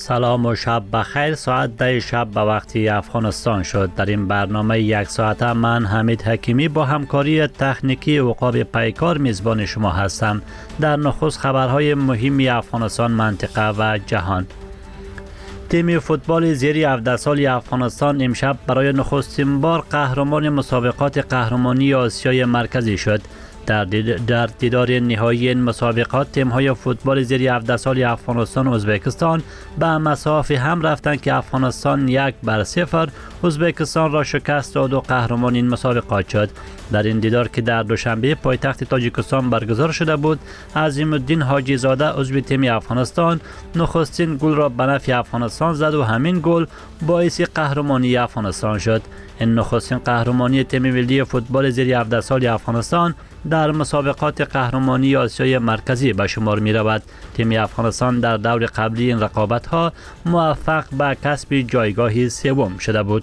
سلام و شب بخیر. ساعت 10 شب به وقت افغانستان شد. در این برنامه یک ساعته من حمید حکیمی با همکاری تکنیکی عقاب پیکار میزبان شما هستم. در نخست خبرهای مهم افغانستان، منطقه و جهان. تیم فوتبال زیر 17 سال افغانستان امشب برای نخستین بار قهرمان مسابقات قهرمانی آسیای مرکزی شد. در دیدار نهایی این مسابقات تیم‌های فوتبال زیر 17 سال افغانستان و ازبکستان به مسافه هم رفتند که افغانستان 1-0 ازبکستان را شکست داد و قهرمان این مسابقات شد. در این دیدار که در دوشنبه پایتخت تاجیکستان برگزار شده بود، عظیم الدین حاجی زاده عضو تیم افغانستان نخستین گل را به نفع افغانستان زد و همین گل باعث قهرمانی افغانستان شد. این نخستین قهرمانی تیم ملی فوتبال زیر 17 سال افغانستان در مسابقات قهرمانی آسیای مرکزی به شمار می رود. تیم افغانستان در دور قبلی این رقابت ها موفق به کسب جایگاه سوم شده بود.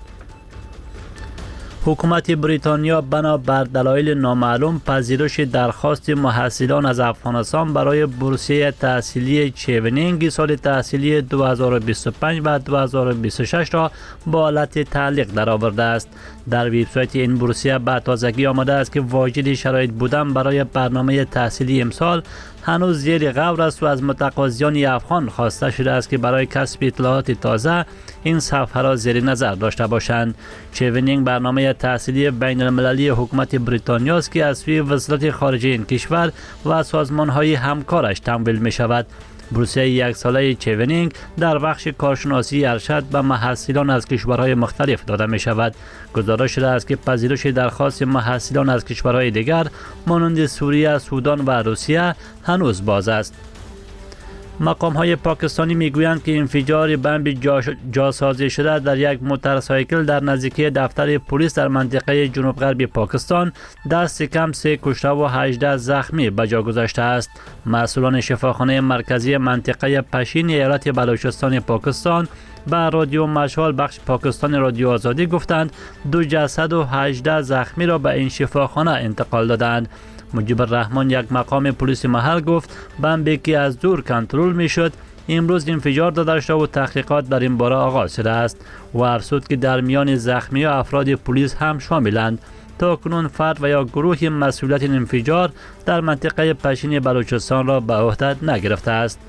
حکومت بریتانیا بنا بر دلایل نامعلوم پذیرش درخواست محصلان از افغانستان برای بورسیه تحصیلی چیونینگ سال تحصیلی 2025 و 2026 را با حالت تعلیق درآورده است. در وبسایت این بورسیه به تازگی آمده است که واجد شرایط بودن برای برنامه تحصیلی امسال هنوز زیر غور است و از متقاضیان افغان خواسته شده است که برای کسب اطلاعات تازه این صفحه را زیر نظر داشته باشند. چیونینگ برنامه تحصیلی بین المللی حکومت بریتانیا است که از سوی وزارت خارجه این کشور و سازمان‌های همکارش تمویل می شود. بورسیه یک ساله چیونینگ در بخش کارشناسی ارشد به محصلان از کشورهای مختلف داده می شود. گزارش شده است که پذیرش درخواست محصلان از کشورهای دیگر مانند سوریه، سودان و روسیه هنوز باز است. مقام‌های پاکستانی میگویند که انفجار بمب جاسازی شده در یک موتورسایکل در نزدیکی دفتر پلیس در منطقه جنوب غربی پاکستان دست کم 3 کشته و 18 زخمی به جا گذاشته است. مسئولان شفاخانه مرکزی منطقه پشین ایالت بلوچستان پاکستان به رادیو مشال بخش پاکستان رادیو آزادی گفتند 2 جسد و 18 زخمی را به این شفاخانه انتقال دادند. مجیب الرحمن یک مقام پلیس محل گفت بمبی که از دور کنترل می شد امروز انفجار داده شده و تحقیقات در این باره آغاز شده است و افزود که در میان زخمی و افراد پلیس هم شاملند. تا کنون فرد و یا گروه مسئولیت این انفجار در منطقه پشین بلوچستان را به عهده نگرفته است.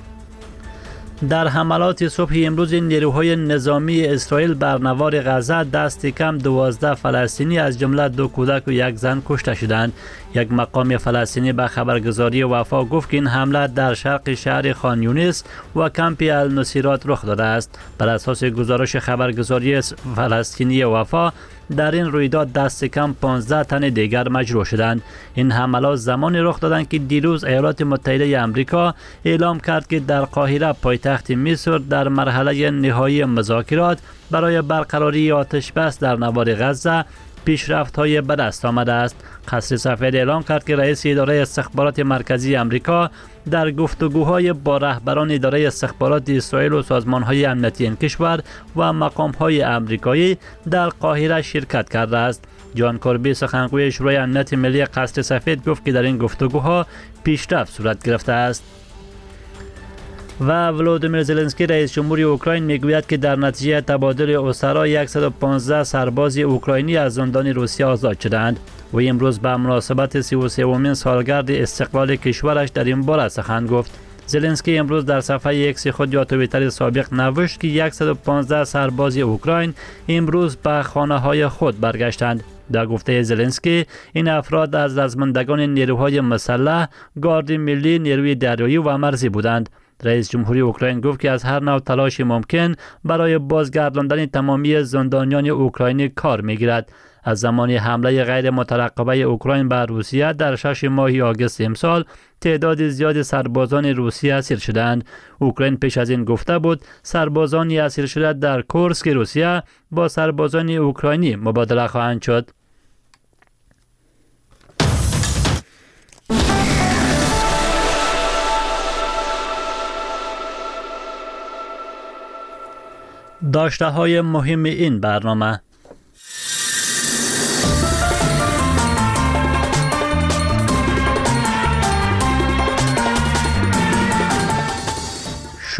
در حملات صبح امروز نیروهای نظامی اسرائیل بر نوار غزه دست کم 12 فلسطینی از جمله 2 کودک و 1 زن کشته شدند. یک مقام فلسطینی به خبرگزاری وفا گفت که این حمله در شرق شهر خان یونس و کمپ النصیرات رخ داده است. بر اساس گزارش خبرگزاری فلسطینی وفا در این رویداد دست کم 15 تن دیگر مجروح شدند. این حملات زمانی رخ دادند که دیروز ایالات متحده آمریکا اعلام کرد که در قاهره پایتخت مصر در مرحله نهایی مذاکرات برای برقراری آتش بس در نوار غزه پیشرفت‌های به دست آمده است. قصر سفید اعلام کرد که رئیس اداره استخبارات مرکزی آمریکا در گفتگوهای با رهبران اداره استخبارات اسرائیل و سازمان‌های امنیتی این کشور و مقام‌های آمریکایی در قاهره شرکت کرده است. جان کوربی سخنگوی شورای امنیت ملی قصر سفید گفت که در این گفتگوها پیشرفت صورت گرفته است. و ولودیمیر زلنسکی رئیس جمهوری اوکراین میگوید که در نتیجه تبادل اسرا 115 سرباز اوکراینی از زندان روسیه آزاد شدند و امروز به مناسبت 33مین سالگرد استقلال کشورش در این باره سخن گفت. زلنسکی امروز در صفحه ایکس خود یا توییتر سابق نوشت که 115 سرباز اوکراین امروز به خانه‌های خود برگشتند. در گفته زلنسکی این افراد از رزمندگان نیروهای مسلح، گارد ملی، نیروی دریایی و مرزی بودند. رئیس جمهوری اوکراین گفت که از هر نوع تلاش ممکن برای بازگرداندن تمامی زندانیان اوکراینی کار میگیرد. از زمان حمله غیر مترقبه اوکراین به روسیه در 6 ماه آگوست امسال تعداد زیاد سربازان روسیه اسیر شدند. اوکراین پیش از این گفته بود سربازانی اسیر شده در کورسک روسیه با سربازان اوکراینی مبادله خواهند شد. داشته های مهم این برنامه: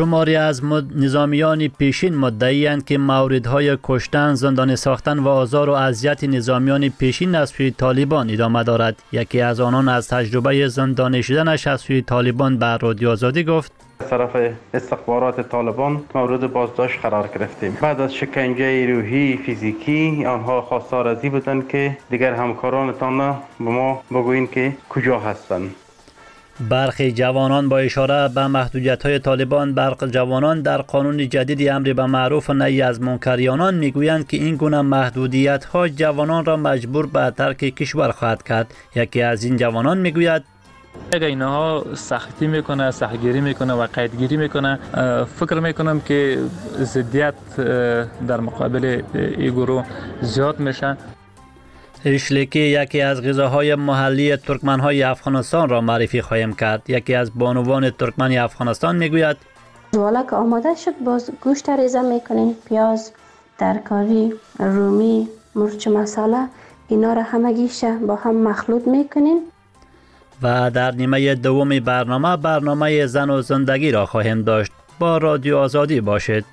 شماری از نظامیان پیشین مدعی‌اند که موردهای کشتن، زندانی ساختن و آزار و اذیت نظامیان پیشین از سوی طالبان ادامه دارد. یکی از آنان از تجربه زندانی شدنش از سوی طالبان به رادیو آزادی گفت: از طرف استخبارات طالبان مورد بازداشت قرار گرفتیم. بعد از شکنجه روحی، فیزیکی، آنها خواستار از این بودند که دیگر همکارانتان به ما بگویین که کجا هستند. برخی جوانان با اشاره به محدودیت‌های طالبان بر جوانان در قانون جدید امر به معروف و نهی از منکر میگویند که این گونه محدودیت‌ها جوانان را مجبور به ترک کشور خواهد کرد. یکی از این جوانان میگوید: اگر اینها سختی میکنه، سختگیری میکنه و قیدگیری میکنه، فکر میکنم که ضدیت در مقابل این گروه زیاد میشه. ریشلیکی یکی از غذاهای محلی ترکمن‌های افغانستان را معرفی خواهیم کرد. یکی از بانوان ترکمن افغانستان میگوید: حالا که آماده شد باز گوشت ریزه میکنین، پیاز، ترکاری، رومی، مرچ مساله، اینا را همگیش با هم مخلوط میکنین. و در نیمه دوم برنامه زن و زندگی را خواهیم داشت. با رادیو آزادی باشید.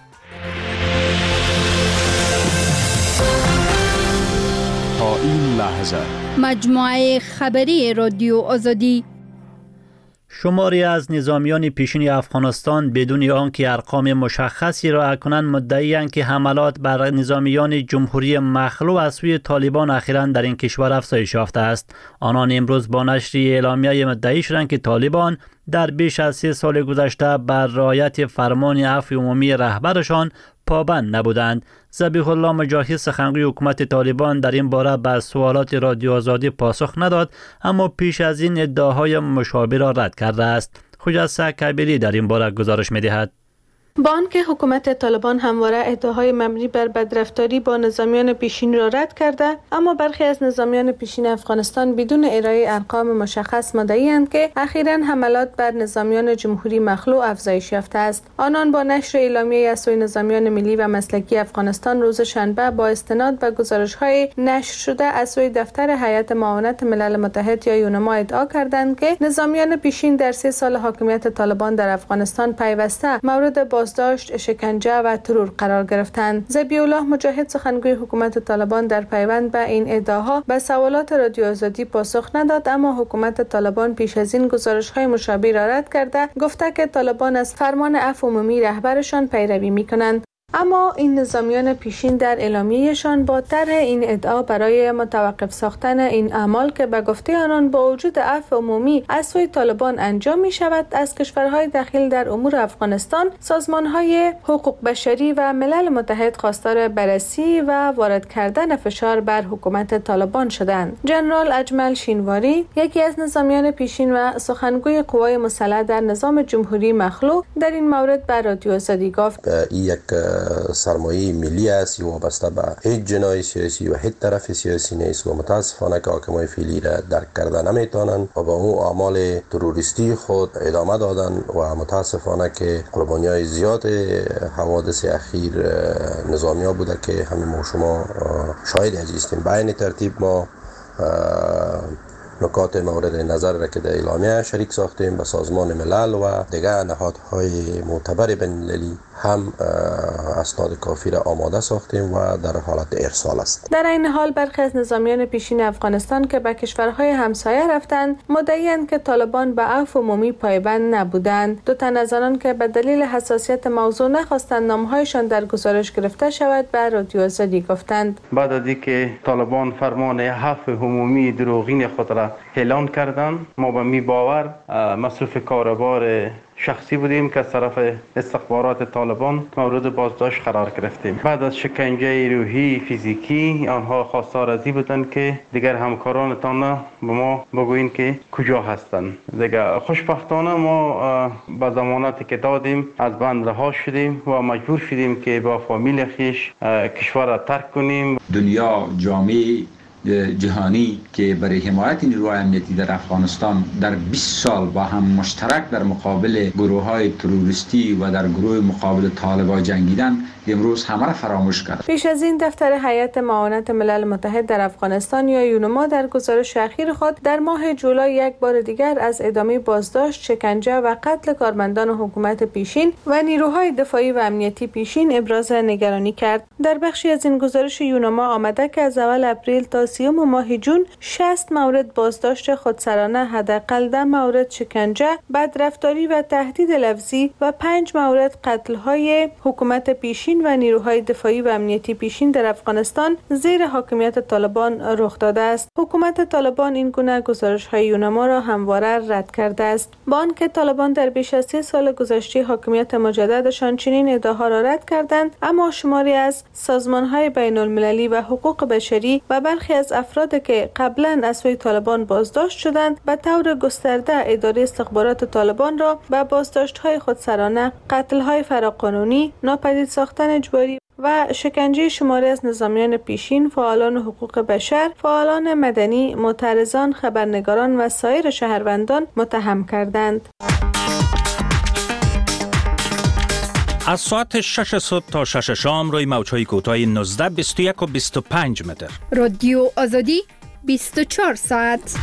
تا این لحظه مجموعه خبری رادیو آزادی. شماری از نظامیان پیشین افغانستان بدون آنکه ارقام مشخصی را کنند مدعی‌اند که حملات بر نظامیان جمهوری مخلوع از سوی طالبان اخیراً در این کشور افزایش یافته است. آنان امروز با نشر اعلامیه مدعی شدند که طالبان در بیش از 3 سال گذشته بر رعایت فرمان عفو عمومی رهبرشان پابند نبودند. ذبیح الله مجاهد سخنگوی حکومت طالبان در این باره به سوالات رادیو آزادی پاسخ نداد، اما پیش از این ادعاهای مشابه را رد کرده است. خجسته کبیری در این باره گزارش می‌دهد. با آنکه حکومت طالبان همواره ادعاهای مبنی بر بدرفتاری با نظامیان پیشین را رد کرده، اما برخی از نظامیان پیشین افغانستان بدون ارائه ارقام مشخص مدعی‌اند که اخیراً حملات بر نظامیان جمهوری مخلوع افزایش یافته است. آنان با نشر اعلامیه از سوی نظامیان ملی و مسلکی افغانستان روز شنبه با استناد به گزارش‌های نشر شده از سوی دفتر هیئت معاونت ملل متحد یا یونما ادعا کردند که نظامیان پیشین در 3 سال حاکمیت طالبان در افغانستان پیوسته مورد بازداشت، شکنجه و ترور قرار گرفتند. ذبیح الله مجاهد سخنگوی حکومت طالبان در پیوند به این ادعاها به سوالات رادیو آزادی پاسخ نداد، اما حکومت طالبان پیش از این گزارش‌های مشابه را رد کرده گفته که طالبان از فرمان عفو عمومی رهبرشان پیروی می‌کنند. اما این نظامیان پیشین در اعلامیه‌شان با طرح این ادعا برای متوقف ساختن این اعمال که به گفته آنان با وجود عفو عمومی از سوی طالبان انجام می شود، از کشورهای دخیل در امور افغانستان، سازمانهای حقوق بشری و ملل متحد خواستار بررسی و وارد کردن فشار بر حکومت طالبان شدند. جنرال اجمل شینواری، یکی از نظامیان پیشین و سخنگوی قوای مسلح در نظام جمهوری مخلوع، در این مورد به رادیو آزادی گفت: یک سرمایه ملی است وابسته به هیچ جناح سیاسی و هیچ طرف سیاسی نیست و متاسفانه که حاکمای فعلی را درک کرده نمیتونن و با اون اعمال تروریستی خود ادامه دادن و متاسفانه که قربانیای زیاد حوادث اخیر نظامی ها بوده که همین ما شما شاهد هستیم. به این ترتیب ما نکات مورد نظر را که در اعلامیه شریک ساختیم به سازمان ملل و دیگر نهادهای معتبر بین‌المللی هم اسناد کافی را آماده ساختیم و در حالت ارسال است. در این حال برخی از نظامیان پیشین افغانستان که به کشورهای همسایه رفتند مدعی‌اند که طالبان به عفو عمومی پایبند نبودند. 2 تن از آنان که به دلیل حساسیت موضوع نخواستند نامهایشان در گزارش گرفته شود به رادیو آزادی گفتند: بعد از اینکه طالبان فرمان عفو عمومی دروغین خود را اعلان کردند، ما به می باور مصروف کاربار شخصی بودیم که از طرف استخبارات طالبان مورد بازداشت قرار گرفتیم. بعد از شکنجه روحی، فیزیکی، آنها خواستار از این بودند که دیگر همکارانتان به ما بگویین که کجا هستند. دیگر خوشبختانه ما با ضمانتی که دادیم از بند رها شدیم و مجبور شدیم که با فامیل خویش کشور را ترک کنیم. دنیا جامعه جهانی که برای حمایت نیروهای امنیتی در افغانستان در 20 سال با هم مشترک در مقابل گروه‌های تروریستی و در گروه مقابل طالبان جنگیدن امروز همه را فراموش کرد. پیش از این دفتر هیئت معاونت ملل متحد در افغانستان یا یونما در گزارش اخیر خود در ماه جولای یک بار دیگر از ادامه بازداشت، شکنجه و قتل کارمندان حکومت پیشین و نیروهای دفاعی و امنیتی پیشین ابراز نگرانی کرد. در بخشی از این گزارش یونما آمده که از اول اپریل تا 30 ماه جون 60 مورد بازداشت خودسرانه، حداقل 10 مورد شکنجه، بدرفتاری و تهدید لفظی و 5 مورد قتل‌های حکومت پیشین و نیروهای دفاعی و امنیتی پیشین در افغانستان زیر حاکمیت طالبان رخ داده است. حکومت طالبان این گونه گزارش‌های یونما را همواره رد کرده است. با آنکه طالبان در بیش از 3 سال گذشته حاکمیت مجددشان چنین ادعاها را رد کردند، اما شماری از سازمان‌های بین‌المللی و حقوق بشری و برخی از افراد که قبلا از سوی طالبان بازداشت شدند به طور گسترده اداره استخبارات طالبان را به بازداشت‌های خودسرانه، قتل‌های فراقانونی، ناپدید ساختن اجباری و شکنجه شماری از نظامیان پیشین، فعالان حقوق بشر، فعالان مدنی، معترضان، خبرنگاران و سایر شهروندان متهم کردند. از ساعت 6 صبح تا 6 شام روی موج‌های کوتاه 19، 21 و 25 متر. رادیو آزادی 24 ساعت.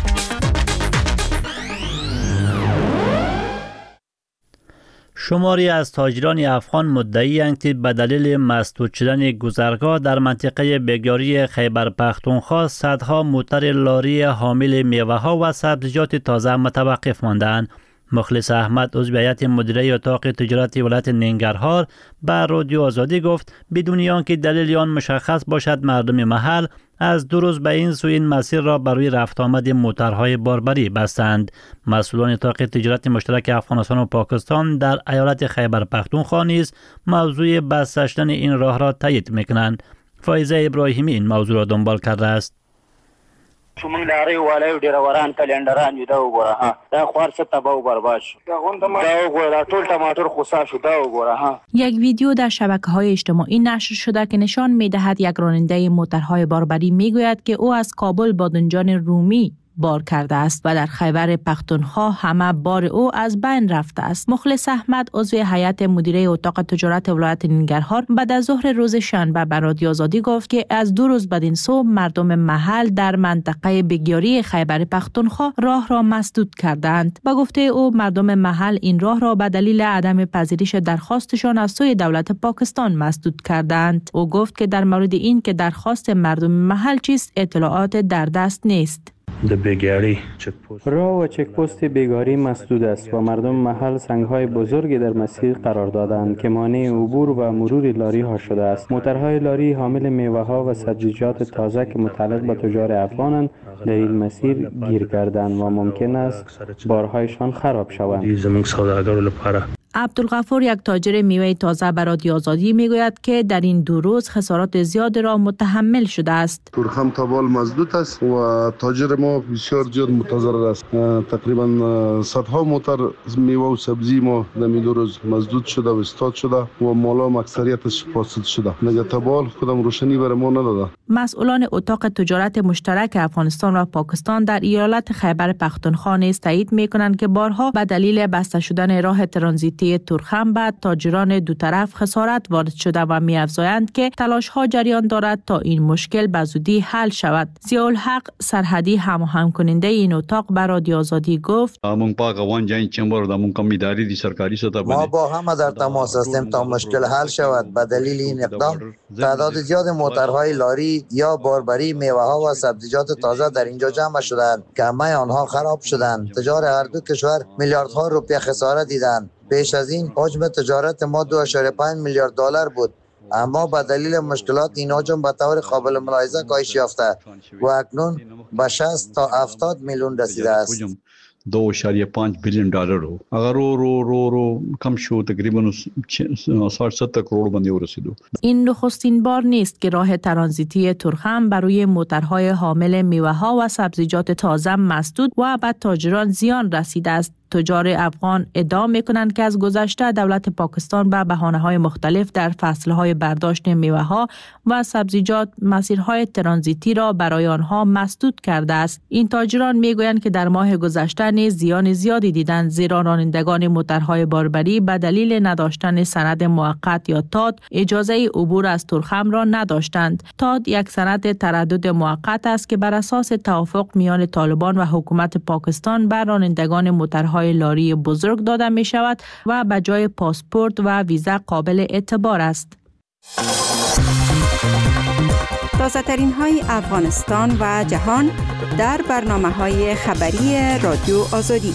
شماری از تاجران افغان مدعی‌اند که به دلیل مسدود شدن گذرگاه در منطقه بگیاری خیبر پختونخوا صدها موتر لاری حامل میوه‌ها و سبزیجات تازه متوقف ماندند. مخلص احمد عضو هیئت مدیره اتاق تجارت ولایت ننگرهار به رادیو آزادی گفت بدون آنکه دلیل آن مشخص باشد مردم محل از 2 روز به این سو این مسیر را برای رفت آمد موترهای باربری بستند. مسئولان اتاق تجارت مشترک افغانستان و پاکستان در ایالت خیبر پختونخوا نیز موضوع بسته شدن این راه را تایید میکنند. فایزه ابراهیمی این موضوع را دنبال کرده است. شومنګ لارې والای ډیر وران کلندران یو دا وګوره ها دا خوارڅ تباہ و برباد شو دا وګوره ټول ټماټر خسا شو دا وګوره ها. یک ویدیو در شبکه‌های اجتماعی نشر شده که نشان می‌دهد یک راننده موترهای باربری میگوید که او از کابل بادنجان رومی بار کرده است و در خیبر پختونخوا همه بار او از بین رفته است. مخلص احمد عضو هیئت مدیره اتاق تجارت ولایت ننگرهار بعد از ظهر روز شنبه به رادیو آزادی گفت که از 2 روز بعد این سو مردم محل در منطقه بگیاری خیبر پختونخوا راه را مسدود کردند. با گفته او مردم محل این راه را به دلیل عدم پذیرش درخواستشان از سوی دولت پاکستان مسدود کردند. او گفت که در مورد این که درخواست مردم محل چیست اطلاعات در دست نیست. راه و چک پست بیگاری مسدود است و مردم محل سنگ‌های بزرگی در مسیر قرار دادند که مانع عبور و مرور لاری ها شده است. موترهای لاری حامل میوه‌ها و سبزیجات تازه که متعلق به تجار افغانند در این مسیر گیر کردند و ممکن است بارهایشان خراب شوند. عبدالغفور یک تاجر میوه تازه به رادیو آزادی میگوید که در این 2 روز خسارات زیاد را متحمل شده است. تورخم تابال مسدود است و تاجر ما بسیار زیاد متضرر است. تقریبا صدها موتر میوه و سبزی ما در این 2 روز مسدود شده و استاد شده و مالا اکثریتش فاسد شده. نگه تابال کدام روشنی برای ما نداده. مسئولان اتاق تجارت مشترک افغانستان و پاکستان در ایالت خیبر پختونخوا نیز تایید میکنند که بارها به دلیل بسته شدن راه ترانزیتی تورخم بعد تاجران دو طرف خسارت وارد شده و می‌افزایند که تلاش‌ها جریان دارد تا این مشکل به زودی حل شود. ضیاءالحق سرحدی هماهنگ کننده این اتاق به رادیو آزادی گفت ما با همه در تماس هستیم تا مشکل حل شود. به دلیل این اقدام تعداد زیاد موترهای لاری یا باربری میوه‌ها و سبزیجات تازه در اینجا جمع شدند که همه آنها خراب شدند. تجار هر دو کشور میلیاردها روپیه خسارت دیدند. پیش از این حجم تجارت ما 2.5 میلیارد دلار بود، اما با دلیل مشکلات این حجم به طور قابل ملاحظه کاهش یافته و اکنون به 60 تا 70 میلیون رسیده است. 2.5 بیلیون دلار رو اگر رو کم شو تقریبا 60 کروڑ باندې ورسیدو. این نخستین بار نیست که راه ترانزیتی تورخم برای موترهای حامل میوه‌ها و سبزیجات تازه مسدود و به تاجران زیان رسیده است. تجار افغان ادعا می‌کنند که از گذشته دولت پاکستان به بهانه‌های مختلف در فصل‌های برداشت میوه‌ها و سبزیجات مسیرهای ترانزیتی را برای آنها مسدود کرده است. این تاجران می‌گویند که در ماه گذشته نیز زیان زیادی دیدند، زیرا رانندگان موترهای باربری به دلیل نداشتن سند موقت یا تاد اجازه عبور از تورخم را نداشتند. تاد یک سند تردد موقت است که بر اساس توافق میان طالبان و حکومت پاکستان بر رانندگان موترهای لاری بزرگ داده می شود و به جای پاسپورت و ویزا قابل اعتبار است. تازه ترین های افغانستان و جهان در برنامه‌های خبری رادیو آزادی.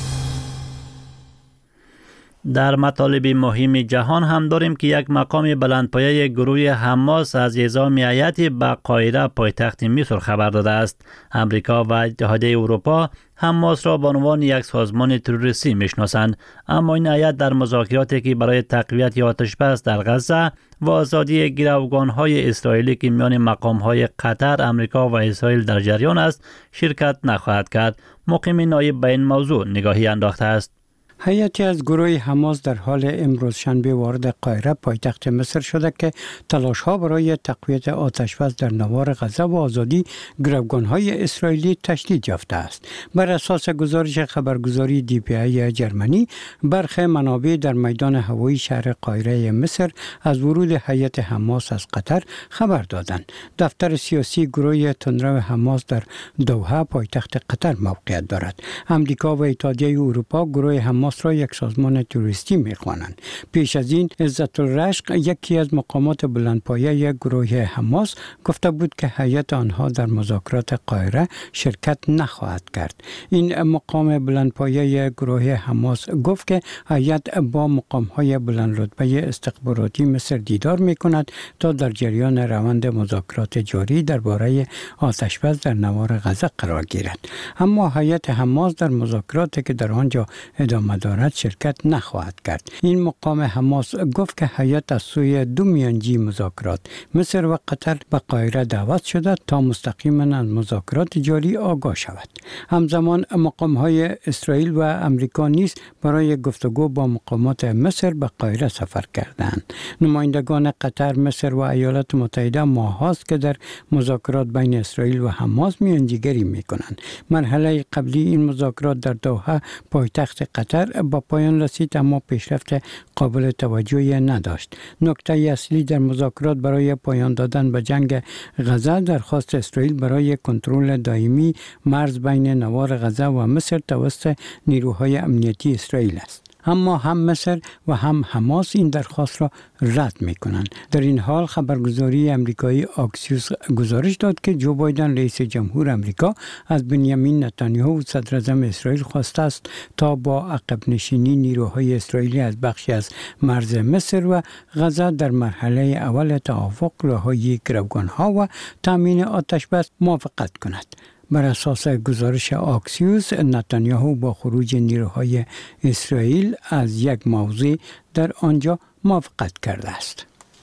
در مطالب مهم جهان هم داریم که یک مقام بلندپایه گروه حماس از اعزام هیئتی به قاهره پایتخت مصر خبر داده است. امریکا و اتحادیه اروپا حماس را به عنوان یک سازمان تروریستی میشناسند، اما این هیئت در مذاکراتی که برای تقویت آتش‌بس در غزه و آزادی گروگان‌های اسرائیلی که میان مقام‌های قطر، امریکا و اسرائیل در جریان است شرکت نخواهد کرد. مقیم نایب به این موضوع نگاهی انداخته است. هیئتی از گروه حماس در حال امروز شنبه وارد قاهره پایتخت مصر شده که تلاش‌ها برای تقویت آتش‌بس در نوار غزه و آزادی گروگان‌های اسرائیلی تشدید یافته است. بر اساس گزارش خبرگزاری DPA جرمنی، برخی منابع در میدان هوایی شهر قاهره مصر از ورود هیئت حماس از قطر خبر دادند. دفتر سیاسی گروه تندرو حماس در دوحه پایتخت قطر موقعیت دارد. امریکا و اتحادیه اروپا گروه حماس را یک سازمان تروریستی می‌خوانند. پیش از این عزت الرشق، یکی از مقامات بلندپایه گروه حماس، گفته بود که هیئت آنها در مذاکرات قاهره شرکت نخواهد کرد. این مقام بلندپایه گروه حماس گفت که هیئت با مقام‌های بلند رتبه استخباراتی مصر دیدار می‌کند تا در جریان روند مذاکرات جاری درباره آتش‌بس در نوار غزه قرار گیرد. اما هیئت حماس در مذاکراتی که در آنجا ادامه دارد شرکت نخواهد کرد. این مقام حماس گفت که هیئت از سوی دو میانجی مذاکرات مصر و قطر به قاهره دعوت شده تا مستقیما از مذاکرات جاری آگاه شود. همزمان مقام‌های اسرائیل و امریکا نیز برای گفتگو با مقامات مصر به قاهره سفر کردند. نمایندگان قطر، مصر و ایالات متحده ماه‌هاست که در مذاکرات بین اسرائیل و حماس میانجیگری می‌کنند. مرحله قبلی این مذاکرات در دوحه پایتخت قطر با پایان رسید، اما پیشرفت قابل توجهی نداشت. نکته اصلی در مذاکرات برای پایان دادن به جنگ غزه درخواست اسرائیل برای کنترل دائمی مرز بین نوار غزه و مصر توسط نیروهای امنیتی اسرائیل است. اما هم مصر و هم حماس این درخواست را رد می‌کنند. در این حال خبرگزاری امریکایی آکسیوس گزارش داد که جو بایدن رئیس جمهور امریکا از بنیامین نتانیاهو صدر اعظم اسرائیل خواسته است تا با عقب نشینی نیروهای اسرائیلی از بخشی از مرز مصر و غزه در مرحله اول توافق رهایی گروگان‌ها و تامین آتش‌بس موافقت کند. بر اساس گزارش آکسیوس، نتانیاهو با خروج نیروهای اسرائیل از یک موضع در آنجا موافقت کرده است.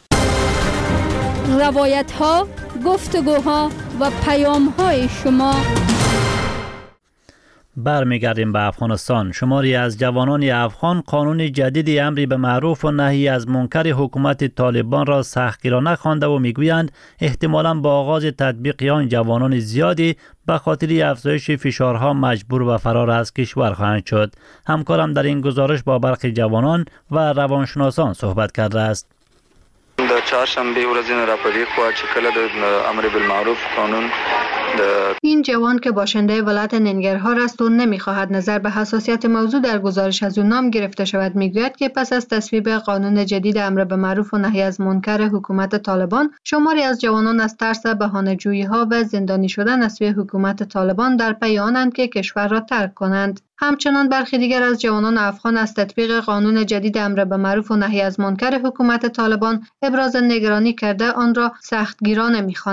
روایت‌ها، گفتگوها و پیام‌های شما. برمیگردیم به افغانستان. شماری از جوانان افغان قانون جدید امری به معروف و نهی از منکر حکومت طالبان را سختگیرانه خوانده و میگویند احتمالاً با آغاز تطبیق آن جوانان زیادی به خاطر افزایش فشارها مجبور به فرار از کشور خواهند شد. همکارم در این گزارش با برخی جوانان و روانشناسان صحبت کرده است. د چهارشنبه ورځې راپدې خو چې کله د امر بالمعروف قانون این جوان که باشنده ولایت ننگرهار است و نمیخواهد نظر به حساسیت موضوع در گزارش از او نام گرفته شود، میگوید که پس از تصویب قانون جدید امر به معروف و نهی از منکر حکومت طالبان، شماری از جوانان از ترس بهانه‌جویی‌ها و زندانی شدن از سوی حکومت طالبان در پی آنند که کشور را ترک کنند. همچنان برخی دیگر از جوانان افغان از تطبیق قانون جدید امر به معروف و نهی از منکر حکومت طالبان ابراز نگرانی کرده آن را سختگیرانه می‌خوانند.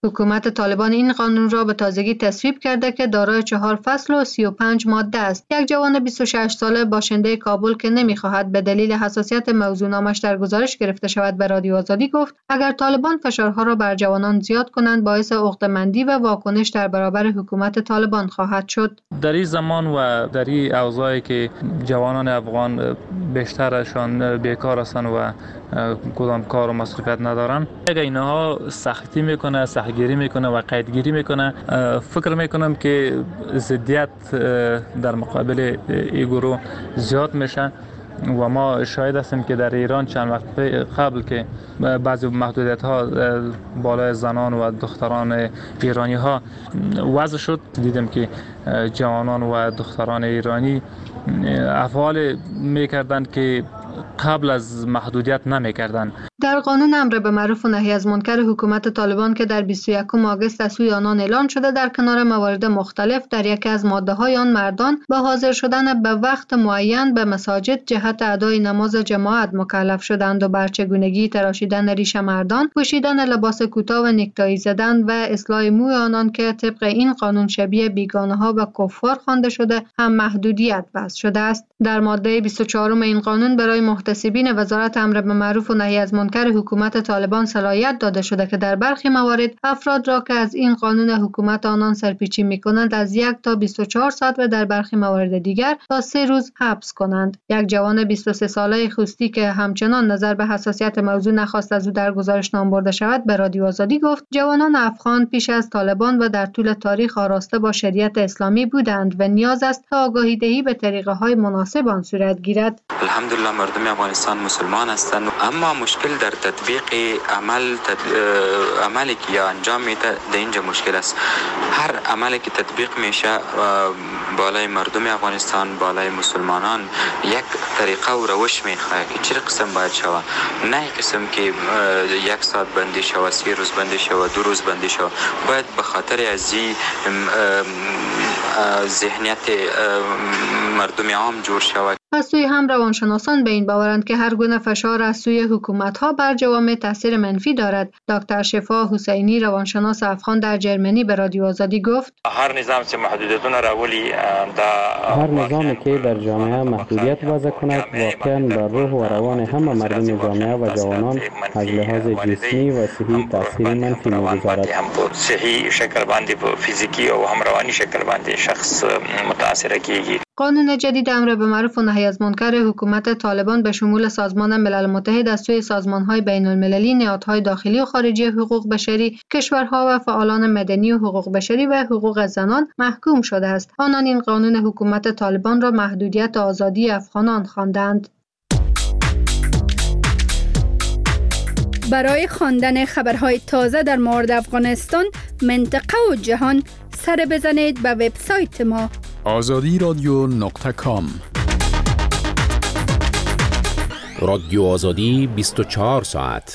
حکومت طالبان این قانون را به تازگی تصویب کرده که دارای 4 فصل و 35 ماده است. یک جوان 26 ساله باشنده کابل که نمی‌خواهد به دلیل حساسیت موضوع نامش در گزارش گرفته شود به رادیو آزادی گفت اگر طالبان فشارها را بر جوانان زیاد کنند باعث عقده‌مندی و واکنش در برابر حکومت طالبان خواهد شد. در این زمان و در این اوضاعی که جوانان افغان بیشترشان بیکار هستند و کدام کار و مصرفیت ندارن، اگر اینها سختی میکنه، سختگیری میکنه و قیدگیری میکنه، فکر میکنم که ضدیت در مقابل این گروه زیاد میشه و ما شاهد هستیم که در ایران چند وقت قبل که بعضی محدودیت ها بالای زنان و دختران ایرانی ها وضع شد، دیدیم که جوانان و دختران ایرانی افعال میکردند که قبل از محدودیت نمیکردند. در قانون امر به معروف و نهی از منکر حکومت طالبان که در 21 آگوست از سوی آنان اعلان شده، در کنار موارد مختلف در یکی از ماده‌های آن مردان با حاضر شدن به وقت معین به مساجد جهت ادای نماز جماعت مکلف شدند و بر چگونگی تراشیدن ریش مردان، پوشیدن لباس کوتاه و نکتایی زدن و اصلاح موی آنان که طبق این قانون شبیه بیگانه‌ها و کفار خوانده شده هم محدودیت وضع شده است. در ماده 24 این قانون برای محتسبین وزارت امر به معروف و نهی از منکر حکومت طالبان صلاحیت داده شده که در برخی موارد افراد را که از این قانون حکومت آنان سرپیچی می‌کنند از 1 تا 24 ساعت و در برخی موارد دیگر تا 3 روز حبس کنند. یک جوان 23 ساله خوستی که همچنان نظر به حساسیت موضوع نخواست از او در گزارش نام برده شود به رادیو آزادی گفت جوانان افغان پیش از طالبان و در طول تاریخ آراسته با شریعت اسلامی بودند و نیاز است تا آگاهی دهی به طریقه‌های مناسب آن صورت گیرد. الحمدلله مردم افغانستان مسلمان هستند، اما مشکل در تطبیق عملی که انجام میده در اینجا مشکل است. هر عملی که تطبیق میشه بالای مردم افغانستان، بالای مسلمانان یک طریقه و روش میخواه که چه قسم باید شود، نه قسم که 1 ساعت بندی شود، 3 روز بندی شود، 2 روز بندی شود. باید به خاطر از ذهنیت مردم عام جور شود. از سوی هم روانشناسان به این باورند که هر گونه فشار از سوی حکومت‌ها بر جوامع تاثیر منفی دارد. دکتر شفا حسینی روانشناس افغان در جرمنی به رادیو آزادی گفت هر نظام که محدودیتونه راولی هر نظامی که در جامعه محدودیت وضع کند واقعا بر روح و روان همه مردم جامعه و جوانان از لحاظ جسمی و صحی تاثیر منفی می‌گذارد. هم صحی شکل باندې فیزیکی او هم روانی شکل باندې شخص متاثر کیږي. قانون جدید امر به معروف و نهی از منکر حکومت طالبان به شمول سازمان ملل متحد از سوی سازمان‌های بین‌المللی، نهادهای داخلی و خارجی حقوق بشری، کشورها و فعالان مدنی و حقوق بشری و حقوق زنان محکوم شده است. آنان این قانون حکومت طالبان را محدودیت آزادی افغانان خواندند. برای خواندن خبرهای تازه در مورد افغانستان، منطقه و جهان سر بزنید به وبسایت ما azadiradyo.com. رادیو آزادی 24 ساعت.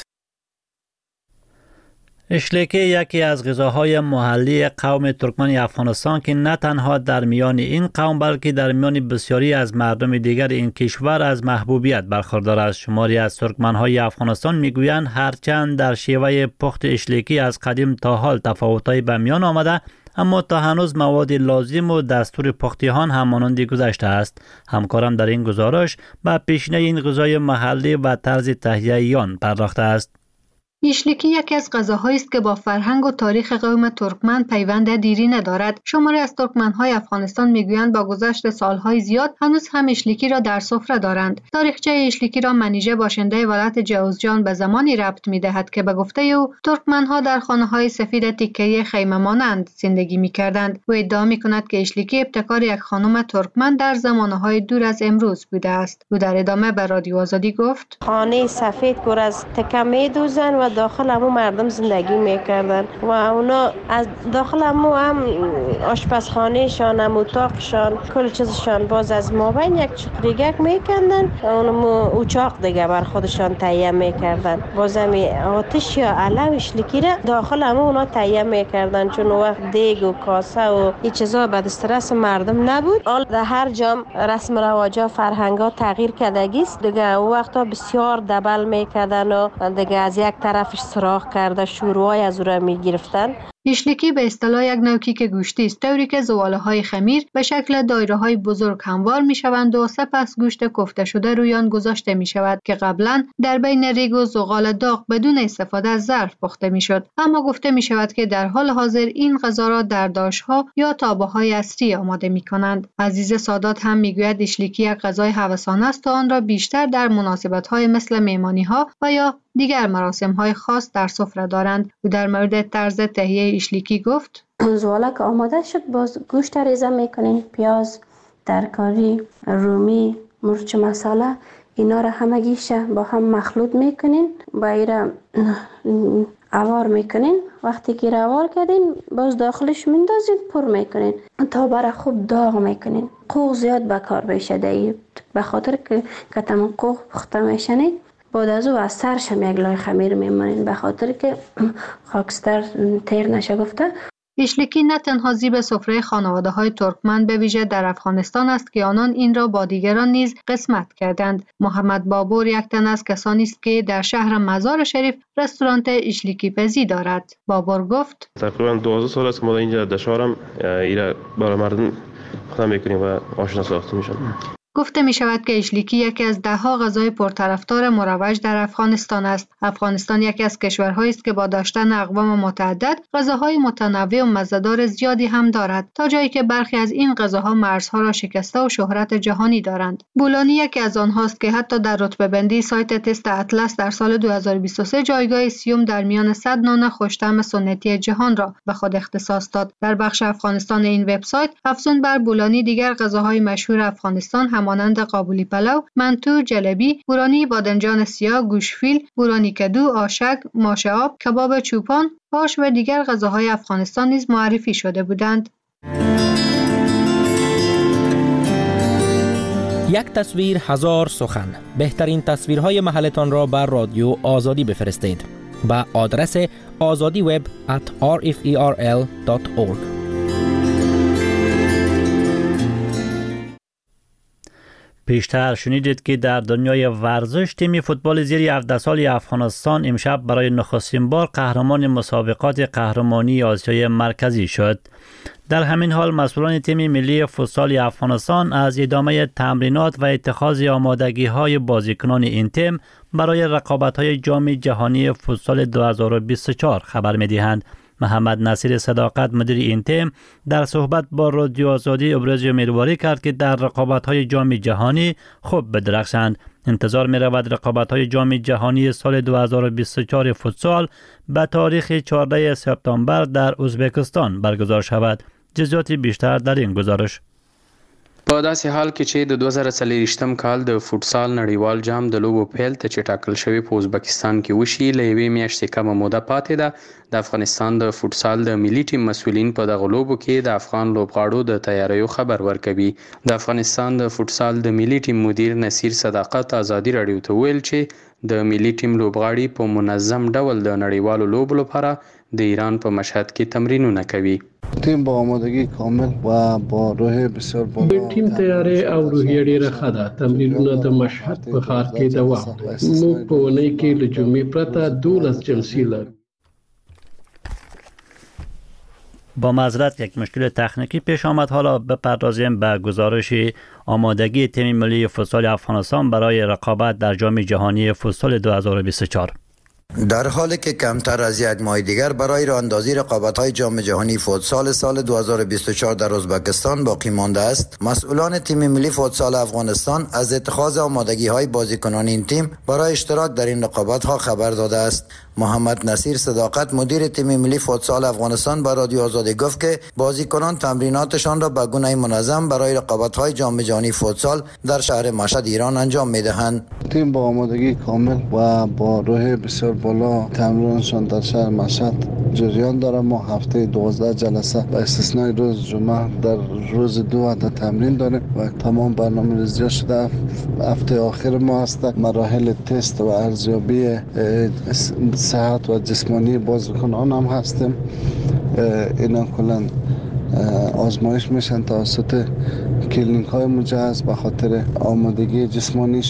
اشلکه یکی از غذاهای محلی قوم ترکمن افغانستان که نه تنها در میان این قوم بلکه در میان بسیاری از مردم دیگر این کشور از محبوبیت برخوردار است. شماری از ترکمن‌های افغانستان میگویند هرچند در شیوه پخت اشلکی از قدیم تا حال تفاوت‌هایی به میان آمده، اما تا هنوز مواد لازم و دستور پختی آن همانند گذشته است. همکارم در این گزارش به پیشینه این غذای محلی و طرز تهیه آن پرداخته است. ایشلیکی یکی از غذاهایی است که با فرهنگ و تاریخ قوم ترکمن پیوند دیرینه دارد. شماری از ترکمن‌های افغانستان میگویند با گذشت سالهای زیاد هنوز هم ایشلیکی را در سفره دارند. تاریخچه ایشلیکی را منیژه باشنده ولایت جوزجان به زمانی ربط می‌دهد که به گفته او ترکمن‌ها در خانه‌های سفید تکه‌ای خیمه مانند زندگی می‌کردند. او ادعا می‌کند که ایشلیکی ابتکار یک خانم ترکمن در زمانه‌های دور از امروز بوده است. او در ادامه به رادیو آزادی گفت: خانه سفید پر از تکه می‌دوزند و داخل همو مردم زندگی میکردن و اونا از داخل هم آشپزخانه شان، اتاقشان، کل چیزشان باز از مابین یک چقریگک میکندن، اونمو اوچاق دیگه بر خودشان تهیه میکردن. بازم آتش یا علو اشلکی را داخل همو اونا تهیه میکردن، چون وقت دیگ و کاسه و این چیزا به دسترس مردم نبود. در هر جام رسم رواجا فرهنگا تغییر کردگی است دیگه. اون وقتا بسیار دبل میکردن و دیگه از یک طرف طرفش سراغ کرده شورای از او را میگرفتن. ایشلیکی به اصطلاح یک نوع کیک گوشتی است، طوری که زغاله‌های خمیر به شکل دایره‌های بزرگ هموار می‌شوند و سپس گوشت کوفته شده روی آن گذاشته می‌شود که قبلا در بین ریگ و زغال داغ بدون استفاده از ظرف پخته می‌شد. اما گفته می‌شود که در حال حاضر این غذا را در داش‌ها یا تابه‌های اصلی آماده می‌کنند. عزیز سادات هم می‌گوید ایشلیکی یک غذای هوسانه است و آن را بیشتر در مناسبت‌های مثل مهمانی‌ها و یا دیگر مراسم‌های خاص در سفره دارند. او در مورد طرز تهیه ایشلیکی گفت: زغال که آماده شد باز گوشت ریزه میکنین، پیاز، ترکاری، رومی، مرچ مساله، اینا را همگیشه با هم مخلوط میکنین، با ایره اوار میکنین. وقتی که اوار کردین باز داخلش میندازین، پر میکنین تا برای خوب داغ میکنین. قوق زیاد بکار بشه دهید، به خاطر که تمام قوق پخته میشنید بعد از او از سرش هم یک لای خمیر میمانین، به خاطر که خاکستر تیر نشه گفته. ایشلیکی نه تنها زیب سفره خانواده‌های ترکمن به ویژه در افغانستان است که آنان این را با دیگران نیز قسمت کردند. محمد بابور یک تن از کسانی است که در شهر مزار شریف رستوران ایشلیکی پزی دارد. بابور گفت: تقریبا 12 سال است که ما اینجا در شهرم ایرا برای مردم خدمت می‌کنیم و آشنا ساخته میشن. گفته می شود که ایشلیکی یکی از ده‌ها غذای پرطرفدار مروج در افغانستان است. افغانستان یکی از کشورهایی است که با داشتن اقوام متعدد غذاهای متنوع و مزه‌دار زیادی هم دارد، تا جایی که برخی از این غذاها مرزها را شکسته و شهرت جهانی دارند. بولانی یکی از آنهاست که حتی در رتبه‌بندی سایت تست اطلس در سال 2023 جایگاه 30 در میان 100 نان خوش‌طعم سنتی جهان را به خود اختصاص داد. در بخش افغانستان این وبسایت افزون بر بولانی دیگر غذاهای مشهور افغانستان مانند قابلی پلو، منتو، جلبی، بورانی بادنجان سیاه، گوشفیل، بورانی کدو، آشک، ماشه آب، کباب چوپان، آش و دیگر غذاهای افغانستان نیز معرفی شده بودند. یک تصویر هزار سخن. بهترین تصویرهای محلتان را بر رادیو آزادی بفرستید با آدرس azadiweb@rferl.org. پیشتر شنیدید که در دنیای ورزش تیم فوتبال زیر 17 سال افغانستان امشب برای نخستین بار قهرمان مسابقات قهرمانی آسیای مرکزی شد. در همین حال مسئولان تیم ملی فوتسال افغانستان از ادامه تمرینات و اتخاذ آمادگی‌های بازیکنان این تیم برای رقابت‌های جام جهانی فوتسال 2024 خبر می‌دهند. محمد نصیر صداقت مدیر این تیم در صحبت با رادیو آزادی ابراز امیدواری کرد که در رقابت‌های جام جهانی خوب بدرخشند. انتظار می‌رود رقابت‌های جام جهانی سال 2024 فوتسال به تاریخ 14 سپتامبر در ازبکستان برگزار شود. جزئیات بیشتر در این گزارش. په داسې حال کې چې د 2023م کال د فوټسال نړیوال جام د لوبو پیل ته چې ټاکل شوی په ازبکستان کې وشي له یوې میاشتې کمه موده پاتې ده. د افغانستان د فوټسال د ملي ټیم مسؤلین په دغه لوبو کې د افغان لوبغاړو د تیاریو خبر ورکوي. د افغانستان د فوټسال د ملي ټیم مدیر نصیر صداقت ازادي رادیو ته ویل چې د ملي ټیم لوبغاړي په منظم ډول د نړیوالو لوبو لپاره د ایران په مشهد کې تمرینونه کوي. تیم با آمادگی کامل و با روح بسیار بالا. د ټیم تیاری او روحیه ډیره ښه ده. تمرینونه د مشهد په ښار کې دوام لري. موږ په اونۍ کې له جمعې پرته 12 جلسې لرو. با معذرت یک مشکل تکنیکی پیش آمد. حالا بپردازیم به گزارش آمادگی تیم ملی فوتسال افغانستان برای رقابت در جام جهانی فوتسال 2024. در حالی که کمتر از یک ماه دیگر برای راه اندازی رقابت‌های جام جهانی فوتسال سال 2024 در ازبکستان باقی مانده است، مسئولان تیم ملی فوتسال افغانستان از اتخاذ آمادگی‌های بازیکنان این تیم برای اشتراک در این رقابت‌ها خبر داده است. محمد نصیر صداقت مدیر تیم ملی فوتسال افغانستان با رادیو آزادی گفت که بازیکنان تمریناتشان را به گونه منظم برای رقابت‌های جام جهانی فوتسال در شهر مشهد ایران انجام می‌دهند. تیم با آمادگی کامل و با روح بسیار بالا تمرینشان در شهر مشهد جریان داره. ما هفته 12 جلسه به استثنای روز جمعه در روز 2 عدد تمرین داریم و تمام برنامه‌ریزی شده. هفته آخر ما هست مراحل تست و ارزیابی صحت و جسمانی بازیکنان هم هستیم. اینا کلا آزمایش میشن توسط کلینیک های مجهز به خاطر آمادگی جسمانیشان.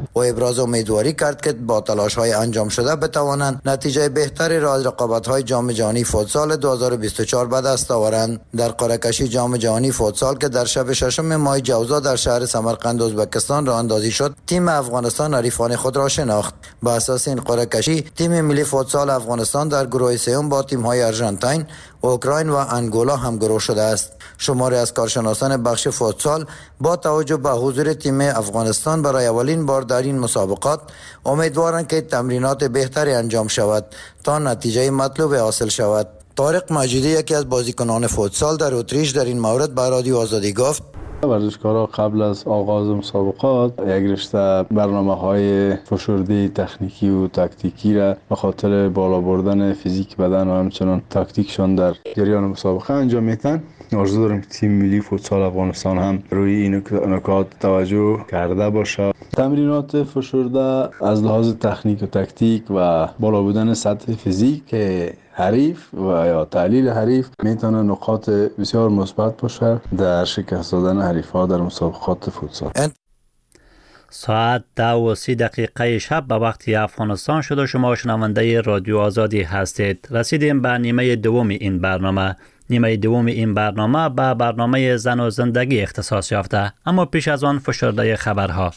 و ابراز امیدواری کرد که با تلاش‌های انجام شده بتوانند نتیجه بهتری را از رقابت‌های جام جهانی فوتسال 2024 به دست آورند. در قرعه کشی جام جهانی فوتسال که در شب 6 ماه جوزا در شهر سمرقند ازبکستان راه اندازی شد، تیم افغانستان حریفان خود را شناخت. با اساس این قرعه کشی تیم ملی فوتسال افغانستان در گروه سوم با تیم‌های آرژانتین، اوکراین و انگولا همگروه شده است. شماری از کارشناسان بخش فوتسال با توجه به حضور تیم افغانستان برای اولین بار در این مسابقات امیدوارند که تمرینات بهتری انجام شود تا نتیجه مطلوب حاصل شود. طارق مجیدی یکی از بازیکنان فوتسال در اتریش در این مورد به رادیو آزادی گفت: ورزشکارا قبل از آغاز مسابقات یک رشته برنامه‌های فشرده تکنیکی و تاکتیکی را به خاطر بالا بردن فیزیک بدن و همچنان تاکتیکشان در جریان مسابقه انجام میتن. آرزو دارم که تیم ملی فوتسال افغانستان هم روی این نکات توجه کرده باشه. تمرینات فشرده از لحاظ تکنیک و تاکتیک و بالا بودن سطح فیزیک که حریف و یا تحلیل حریف میتونه نقاط بسیار مثبت باشه در شکست دادن حریف‌ها در مسابقات فوتسال. ساعت 10:30 شب به وقت افغانستان شده. شما شنونده رادیو آزادی هستید. رسیدیم به نیمه دوم این برنامه. نیمه دوم این برنامه به برنامه زن و زندگی اختصاص یافته، اما پیش از آن فشرده خبرها.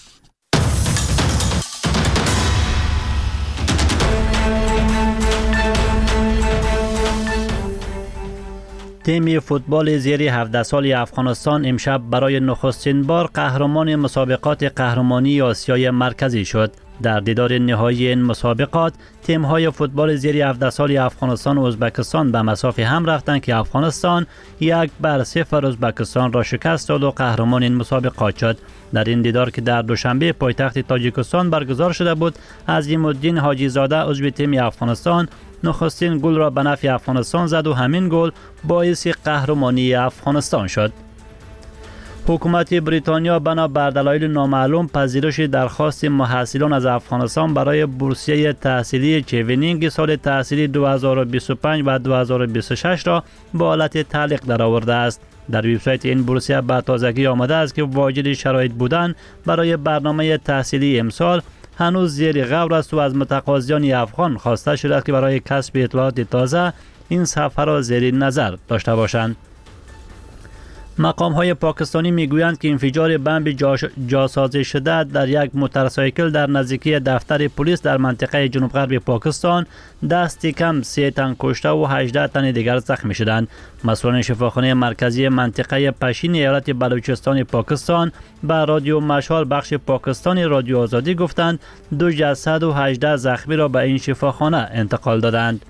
تیم فوتبال زیر 17 سالی افغانستان امشب برای نخستین بار قهرمان مسابقات قهرمانی آسیای مرکزی شد. در دیدار نهایی این مسابقات تیم‌های فوتبال زیر 17 سالی افغانستان و ازبکستان به مسافه هم رفتند که افغانستان 1-0 ازبکستان را شکست داد و قهرمان این مسابقات شد. در این دیدار که در دوشنبه پایتخت تاجیکستان برگزار شده بود، عظیم الدین حاجی زاده عضو تیم افغانستان نخستین گل را به نفع افغانستان زد و همین گل باعث قهرمانی افغانستان شد. حکومت بریتانیا بنا بر دلایل نامعلوم پذیرش درخواست محصلان از افغانستان برای بورسیه تحصیلی چوینینگ سال تحصیلی 2025 و 2026 را به حالت تعلیق درآورده است. در وبسایت این بورسیه به تازگی آمده است که واجد شرایط بودن برای برنامه تحصیلی امسال هنوز زیر غور است و از متقاضیان افغان خواسته شده است که برای کسب اطلاعات تازه این صفحه را زیر نظر داشته باشند. مقام‌های پاکستانی میگویند که انفجار بمب جاسازی شده در یک موتورسایکل در نزدیکی دفتر پلیس در منطقه جنوب غرب پاکستان دست کم 3 تن کشته و 18 تن دیگر زخمی شدند. مسئولان شفاخانه مرکزی منطقه پشین ایالت بلوچستان پاکستان به رادیو مشال بخش پاکستانی رادیو آزادی گفتند 2 جسد و 18 زخمی را به این شفاخانه انتقال دادند.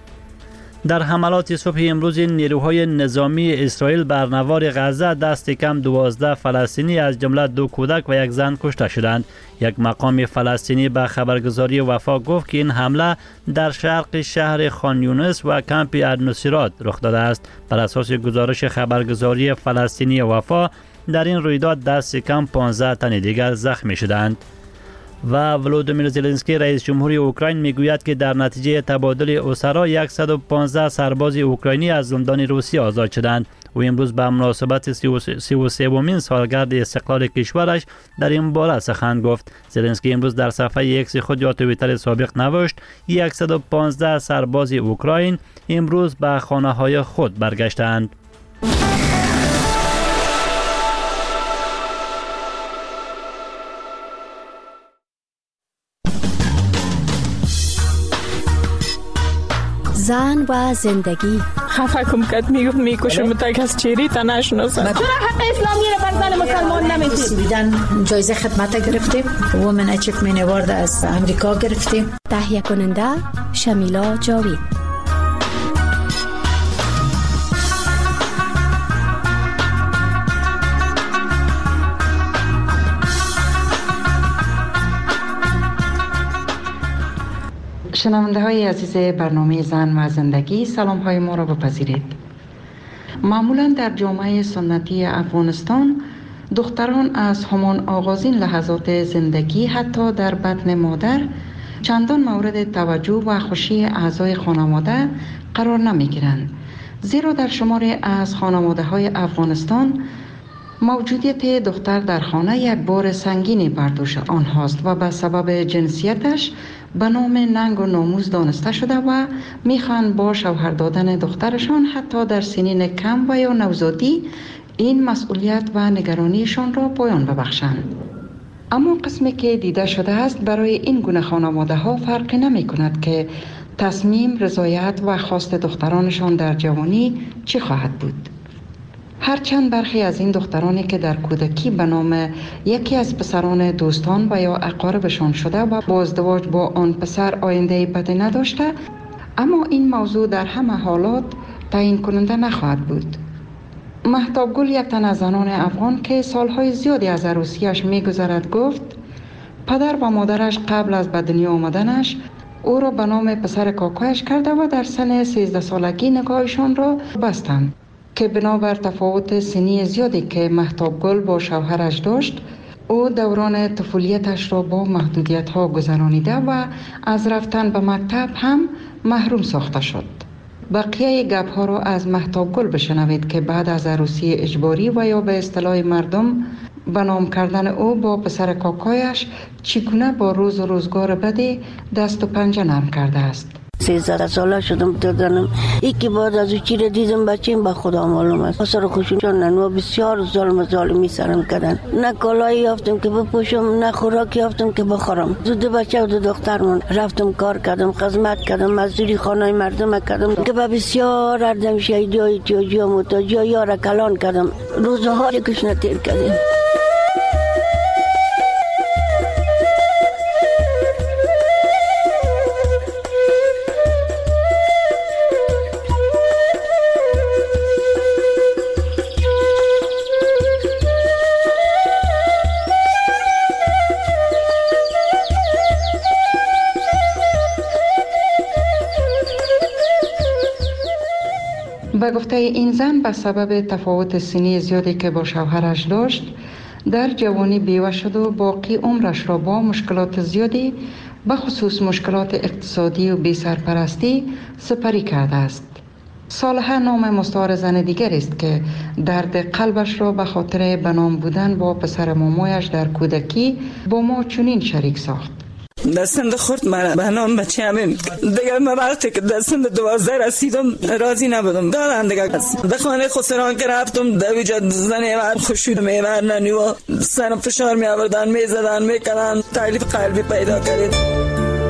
در حملات صبح امروز نیروهای نظامی اسرائیل بر نوار غزه دست کم 12 فلسطینی از جمله 2 کودک و 1 زن کشته شدند. یک مقام فلسطینی به خبرگزاری وفا گفت که این حمله در شرق شهر خان یونس و کمپ النصیرات رخ داده است. بر اساس گزارش خبرگزاری فلسطینی وفا در این رویداد دست کم 15 تن دیگر زخمی شدند. و ولودیمیر زلنسکی رئیس جمهوری اوکراین میگوید که در نتیجه تبادل اسرا 115 سرباز اوکراینی از زندان روسیه آزاد شدند. او امروز به مناسبت 33مین سالگرد استقلال کشورش در این باره سخن گفت. زلنسکی امروز در صفحه ایکس خود یا توییتر سابق نوشت 115 سرباز اوکراین امروز به خانه‌های خود برگشتند. زن و زندگی خفه کم کد میکشم تا کس چیری تا نشناسم. چرا حق اسلامی رو بر زن مسلمان نمیدید؟ بیدن جایزه خدمت گرفتیم. وومن اچیومنت اوارد از امریکا گرفتیم. تهیه کننده شمیلا جاوید. شنونده های عزیز برنامه زن و زندگی، سلام های ما را بپذیرید. معمولا در جامعه سنتی افغانستان دختران از همان آغازین لحظات زندگی حتی در بطن مادر چندان مورد توجه و خوشی اعضای خانواده قرار نمی گیرند، زیرا در شماری از خانواده های افغانستان موجودیت دختر در خانه یک بار سنگینی بر دوش آنهاست و به سبب جنسیتش به نام ننگ و ناموس دانسته شده و میخوان با شوهر دادن دخترشان حتی در سنین کم و یا نوزادی این مسئولیت و نگرانیشان را پایان ببخشند. اما قسمی که دیده شده است برای این گونه خانواده ها فرقی نمی کند که تصمیم، رضایت و خواست دخترانشان در جوانی چی خواهد بود. هرچند برخی از این دخترانی که در کودکی به نام یکی از پسران دوستان و یا اقاربشان شده و با ازدواج با آن پسر آینده بدی نداشته، اما این موضوع در همه حالات تعیین کننده نخواهد بود. مهتاب گل، یک تن از زنان افغان که سالهای زیادی از عروسیش می‌گذرد، گفت پدر و مادرش قبل از به دنیا آمدنش او را به نام پسر کاکایش کرده و در سن 13 سالگی نکاحشان را بستند که بنابر تفاوت سنی زیادی که مهتاب گل با شوهرش داشت، او دوران طفولیتش را با محدودیت‌ها گذرانیده و از رفتن به مکتب هم محروم ساخته شد. بقیه گپ‌ها را از مهتاب گل بشنوید که بعد از عروسی اجباری و یا به اصطلاح مردم به نام کردن او با پسر کاکایش چگونه با روز و روزگار بدی دست و پنجه نرم کرده است. 13 ساله شدم دادنم یکی بعد از چی را دیدم بچیم به خدا معلوم است. سر خوشون چون و بسیار ظالمی سرم کردن. نه کالایی یافتم که بپوشم، نه خوراکی یافتم که بخورم. دو بچه و دو دخترمان رفتم کار کردم، خدمت کردم، مزدوری خانه مردم کردم که به بسیار اردم شهیدی های تیاجی و متاجی ها یار کلان کردم. روزها یکیش نتیر کردیم. به گفته این زن به سبب تفاوت سنی زیادی که با شوهرش داشت در جوانی بیوه شد و باقی عمرش را با مشکلات زیادی به خصوص مشکلات اقتصادی و بی سرپرستی سپری کرده است. صالحه نام مستعار زن دیگر است که درد قلبش را به خاطر بنام بودن با پسر مامایش در کودکی با ما چنین شریک ساخت. دستم خورد من به نام بچه همین دیگه من وقتی که دستم 12 رسیدم راضی نبودم دارن دیگه در خانه خسران که رفتم در ویجا زنه ور خوشید میورنن و سرم فشار می آوردن میزدن میکنن تکلیف قلبی پیدا کردید.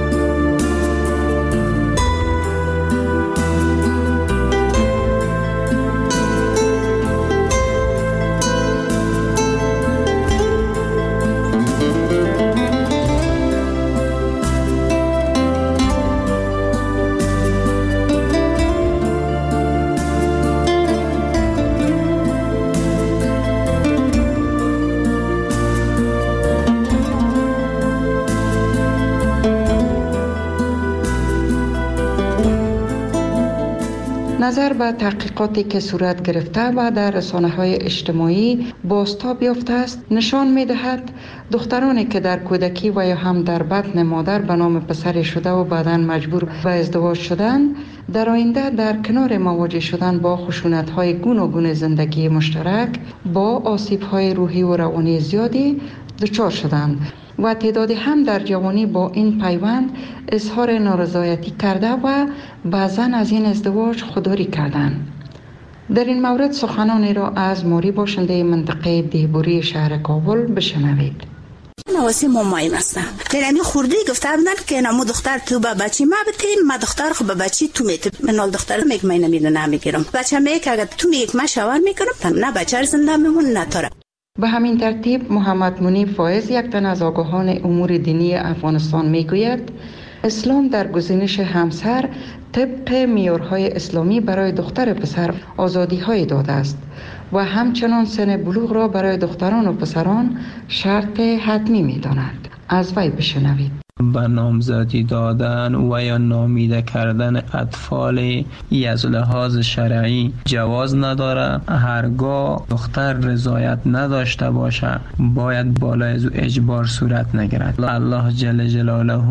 نظر به تحقیقاتی که صورت گرفته و در رسانه‌های اجتماعی بازتاب یافته است نشان می‌دهد دخترانی که در کودکی و یا هم در بطن مادر به نام پسر شده و بعداً مجبور به ازدواج شدند در آینده در کنار مواجه شدن با خشونت‌های گوناگون زندگی مشترک با آسیب‌های روحی و روانی زیادی دچار شدند و تعدادی هم در جوانی با این پیوند اظهار نارضایتی کرده و بعضاً از این ازدواج خودداری کردند. در این مورد سخنانی را از موری باشنده منطقه دیهبوری شهر کابل بشنوید. نواسی مامایم هستم. در این خوردی گفته بودن که نمو دختر تو با بچی ما بتین، ما دختر خب با بچی تو میت. من دختر میگم من نمیگیرم. بچه میگه اگه تو میگی من شوهر میکنم، نه بچه زنده میمون نه تو. به همین ترتیب محمد منیب فایز یک تن از آگاهان امور دینی افغانستان میگوید اسلام در گزینش همسر طبق معیارهای اسلامی برای دختر پسر آزادی‌های داده است و همچنان سن بلوغ را برای دختران و پسران شرط حتمی می‌داند. از وی بشنوید. به نامزدی دادن و یا نامیده کردن اطفال از لحاظ شرعی جواز نداره. هرگاه دختر رضایت نداشته باشه باید بالای از اجبار صورت نگیرد. الله جل جلاله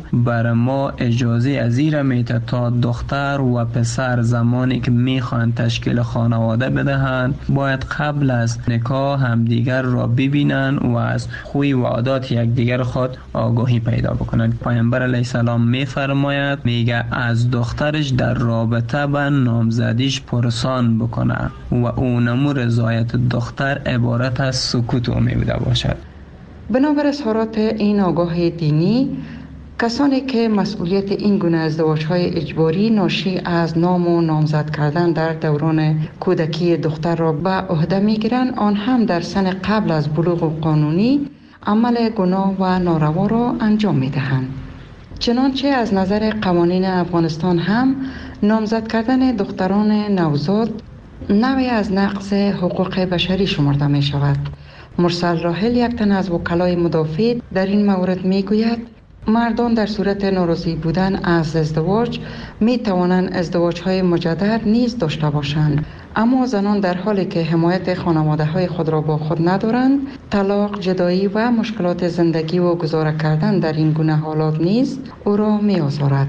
بر ما اجازه ازیر میده تا دختر و پسر زمانی که میخوان تشکیل خانواده بدهند باید قبل از نکاح همدیگر را ببینن و از خوی و عادات یکدیگر خود آگاهی پیدا بکنند. پیامبر علیه السلام میفرماید میگه از دخترش در رابطه با نامزدیش پرسان بکنه و اونمو رضایت دختر عبارت از سکوت او میبوده باشد. بنابر اظهارات این آگاه دینی، کسانی که مسئولیت این گونه ازدواج‌های اجباری ناشی از نام و نامزد کردن در دوران کودکی دختر را به عهده می‌گیرند، آن هم در سن قبل از بلوغ قانونی عمل گناه و ناروا را انجام می‌دهند. چنانچه از نظر قوانین افغانستان هم نامزد کردن دختران نوزاد نوعی از نقض حقوق بشری شمرده می‌شود. مرسل راحل، یک تن از وکلای مدافع، در این مورد می‌گوید مردان در صورت ناراضی بودن از ازدواج می توانند ازدواج‌های مجدد نیز داشته باشند، اما زنان در حالی که حمایت خانواده‌های خود را با خود ندارند، طلاق، جدایی و مشکلات زندگی و گذاره کردن در این گونه حالات نیز او را می آزارد.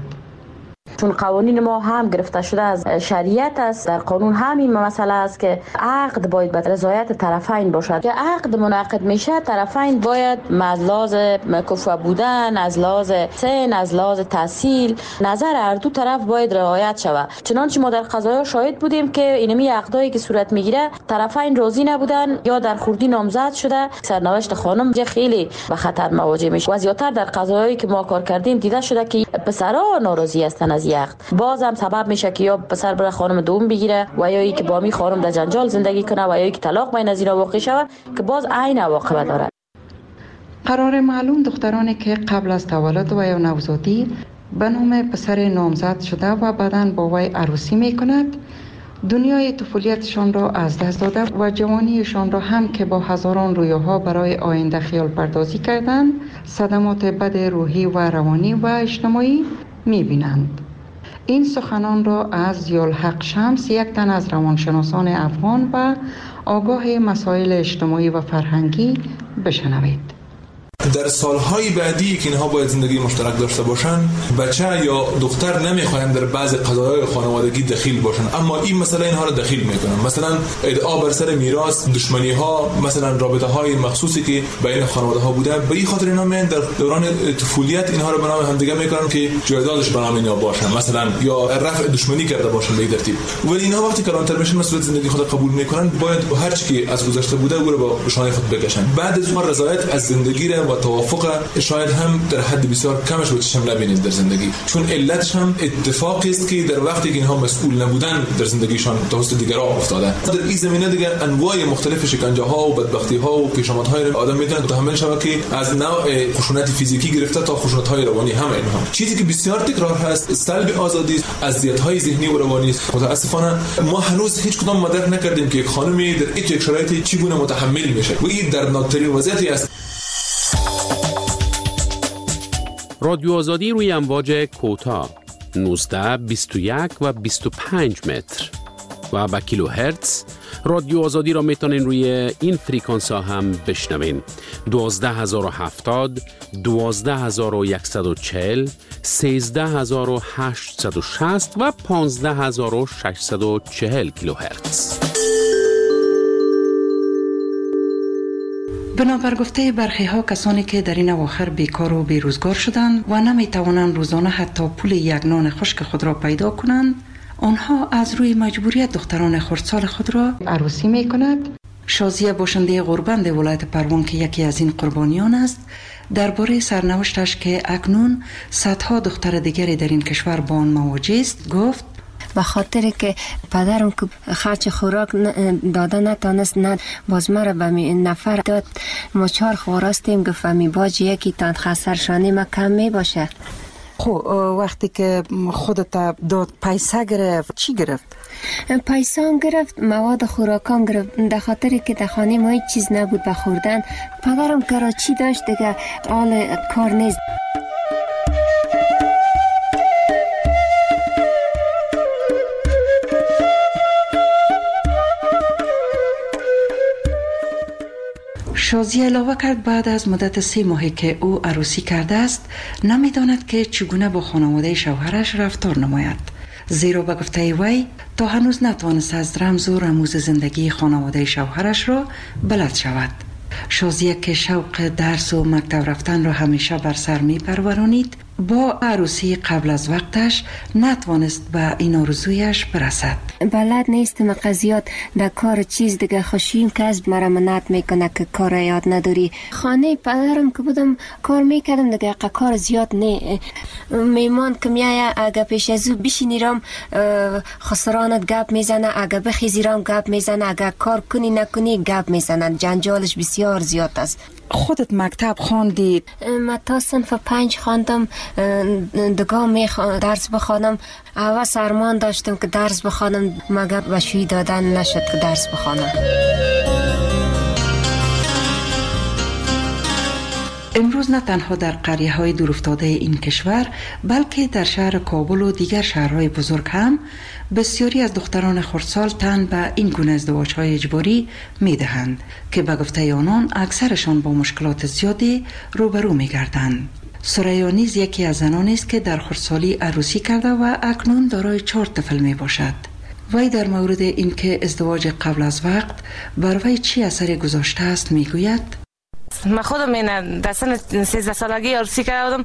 چون قوانین ما هم گرفته شده از شریعت است، در قانون همین مسئله است که عقد باید به رضایت طرفین باشد. که عقد منعقد میشه، طرفین باید از لحاظ کفو بودن، از لحاظ سن، از لحاظ تحصیل، نظر هر دو طرف باید رعایت شود. چنانچه ما در قضایا شاهد بودیم که اینمی عقدایی که صورت میگیره طرفین راضی نبودن یا در خوردی نامزد شده، سرنوشت خانم خیلی به خطر مواجه میشه. و زیاتر در قضایایی که ما کار کردیم دیده شده که پسرا ناراضی هستن از عقد، باز هم سبب میشه که یا پسر بره خانم دوم بگیره و یا اینکه با می خانم در جنجال زندگی کنه و یا اینکه طلاق بین از اینا واقع شود که باز عین عواقب داره. قرار معلوم دخترانی که قبل از تولد و یا نوزادی به نام پسر نامزد شده و بعداً با وی عروسی میکند، دنیای طفولیتشان را از دست داده و جوانیشان را هم که با هزاران رویاها برای آینده خیال پردازی کردند، صدمات بد روحی و روانی و اجتماعی میبینند. این سخنان را از ضیاءالحق شمس، یک تن از روانشناسان افغان و آگاه مسائل اجتماعی و فرهنگی، بشنوید. در سالهای بعدی که اینها باید زندگی مشترک داشته باشن، بچه یا دختر نمیخواین در بعض قضایای خانوادگی دخیل باشن، اما این مسئله اینها را دخیل میکنن. مثلا ادعا بر سر میراث، دشمنی ها، مثلا رابطه های مخصوصی که بین خانواده ها بوده، به این خاطر اینا میان در دوران طفولیت اینها را به نام همدیگه میکنن که جایدادش به نام اینا باشن، مثلا یا رفع دشمنی کرده باشن به این ترتیب. ولی اینها وقتی کلانتر میشن مسئولیت زندگی خود قبول میکنن، باید با هر چیزی که از گذشته بوده او را با شانه خود بکشن. بعد از اون رضایت از زندگی و توافق شاید هم در حد بسیار کمش رو چشم نبینید در زندگی، چون علتش هم اتفاقی است که در وقتی که اینها مسئول نبودن در زندگیشان توسط دیگران افتاده. در این زمینه دیگه انواع مختلف شکنجه ها و بدبختی ها و پیشامدهای آدم میتونه متحمل شود که از نوع خشونت فیزیکی گرفته تا خشونت های روانی هم اینها. چیزی که بسیار تکرار هست سلب آزادی، اذیت های ذهنی و روانی. متاسفانه ما هنوز هیچ کدام مدرک نکردیم که یک خانمی در این شرایطی چگونه متحمل میشه و این در ناترین وضعیتی است. رادیو آزادی روی امواج کوتاه 19، 21 و 25 متر و با کیلو هرتز. رادیو آزادی را میتونین روی این فریکانس ها هم بشنوین: 12070، 12140، 13860 و 15640 کیلو هرتز. بنابر گفته برخی ها، کسانی که در این اواخر بیکار و بیروزگار شدند و نمی توانند روزانه حتی پول یک نان خشک خود را پیدا کنند، آنها از روی مجبوریت دختران خردسال خود را عروسی می کند. شازیه باشنده غوربند ولایت پروان که یکی از این قربانیان است، درباره سرنوشتش که اکنون صدها دختر دیگری در این کشور با آن مواجه است گفت: به خاطر که پدرم که خرچ خوراک داده نتانست، نه باز مرا به نفر داد. ما 4 خواراستیم، گفتم باج یکی تان خسرشانی ما کم می باشه. خب وقتی که خودت داد پیسه گرفت، چی گرفت؟ پیسان گرفت، مواد خوراکان گرفت. در خاطری که در خانه ما هیچ چیز نبود به خوردن. پدرم کراچی داشت دیگه، حال کار نیست. شازی علاوه کرد بعد از مدت 3 ماهی که او عروسی کرده است نمیداند که چگونه با خانواده شوهرش رفتار نماید، زیرا به گفته وی تا هنوز نتوانست از رمز و رموز زندگی خانواده شوهرش را بلد شود. شازیه که شوق درس و مکتب رفتن را همیشه بر سر می پرورانید، با عروسی قبل از وقتش نتوانست به این آرزویش برسد. بلد نیستم قضیات در کار چیز دیگه خوشیم که از مرا منعت میکنه که کار یاد نداری. خانه پدرم که بودم کار میکردم دیگه کار زیاد نه. میمان که میایه اگه پیش از او بشینیرم خسرانت گپ میزنه، اگه بخیزیرم گپ میزنه، اگه کار کنی نکنی گپ میزنه. جنجالش بسیار زیاد است. خودت مکتب خواندی؟ من تا صنف 5 خواندم، دگاه درس بخوانم. اول سرمان داشتم که درس بخوانم مگر بشوی دادن نشد که درس بخوانم. امروز نه تنها در قریه های دورافتاده این کشور بلکه در شهر کابل و دیگر شهرهای بزرگ هم بسیاری از دختران خردسال تن به این گونه ازدواج های اجباری می دهند که به گفته آنان اکثرشان با مشکلات زیادی روبرو می گردند. ثریا نیز یکی از زنانی است که در خردسالی عروسی کرده و اکنون دارای 4 طفل می باشد. وی در مورد اینکه ازدواج قبل از وقت بر وی چی اثری گذاشته است می گوید: من خودم در سن 13 سالگی عروسی کردم،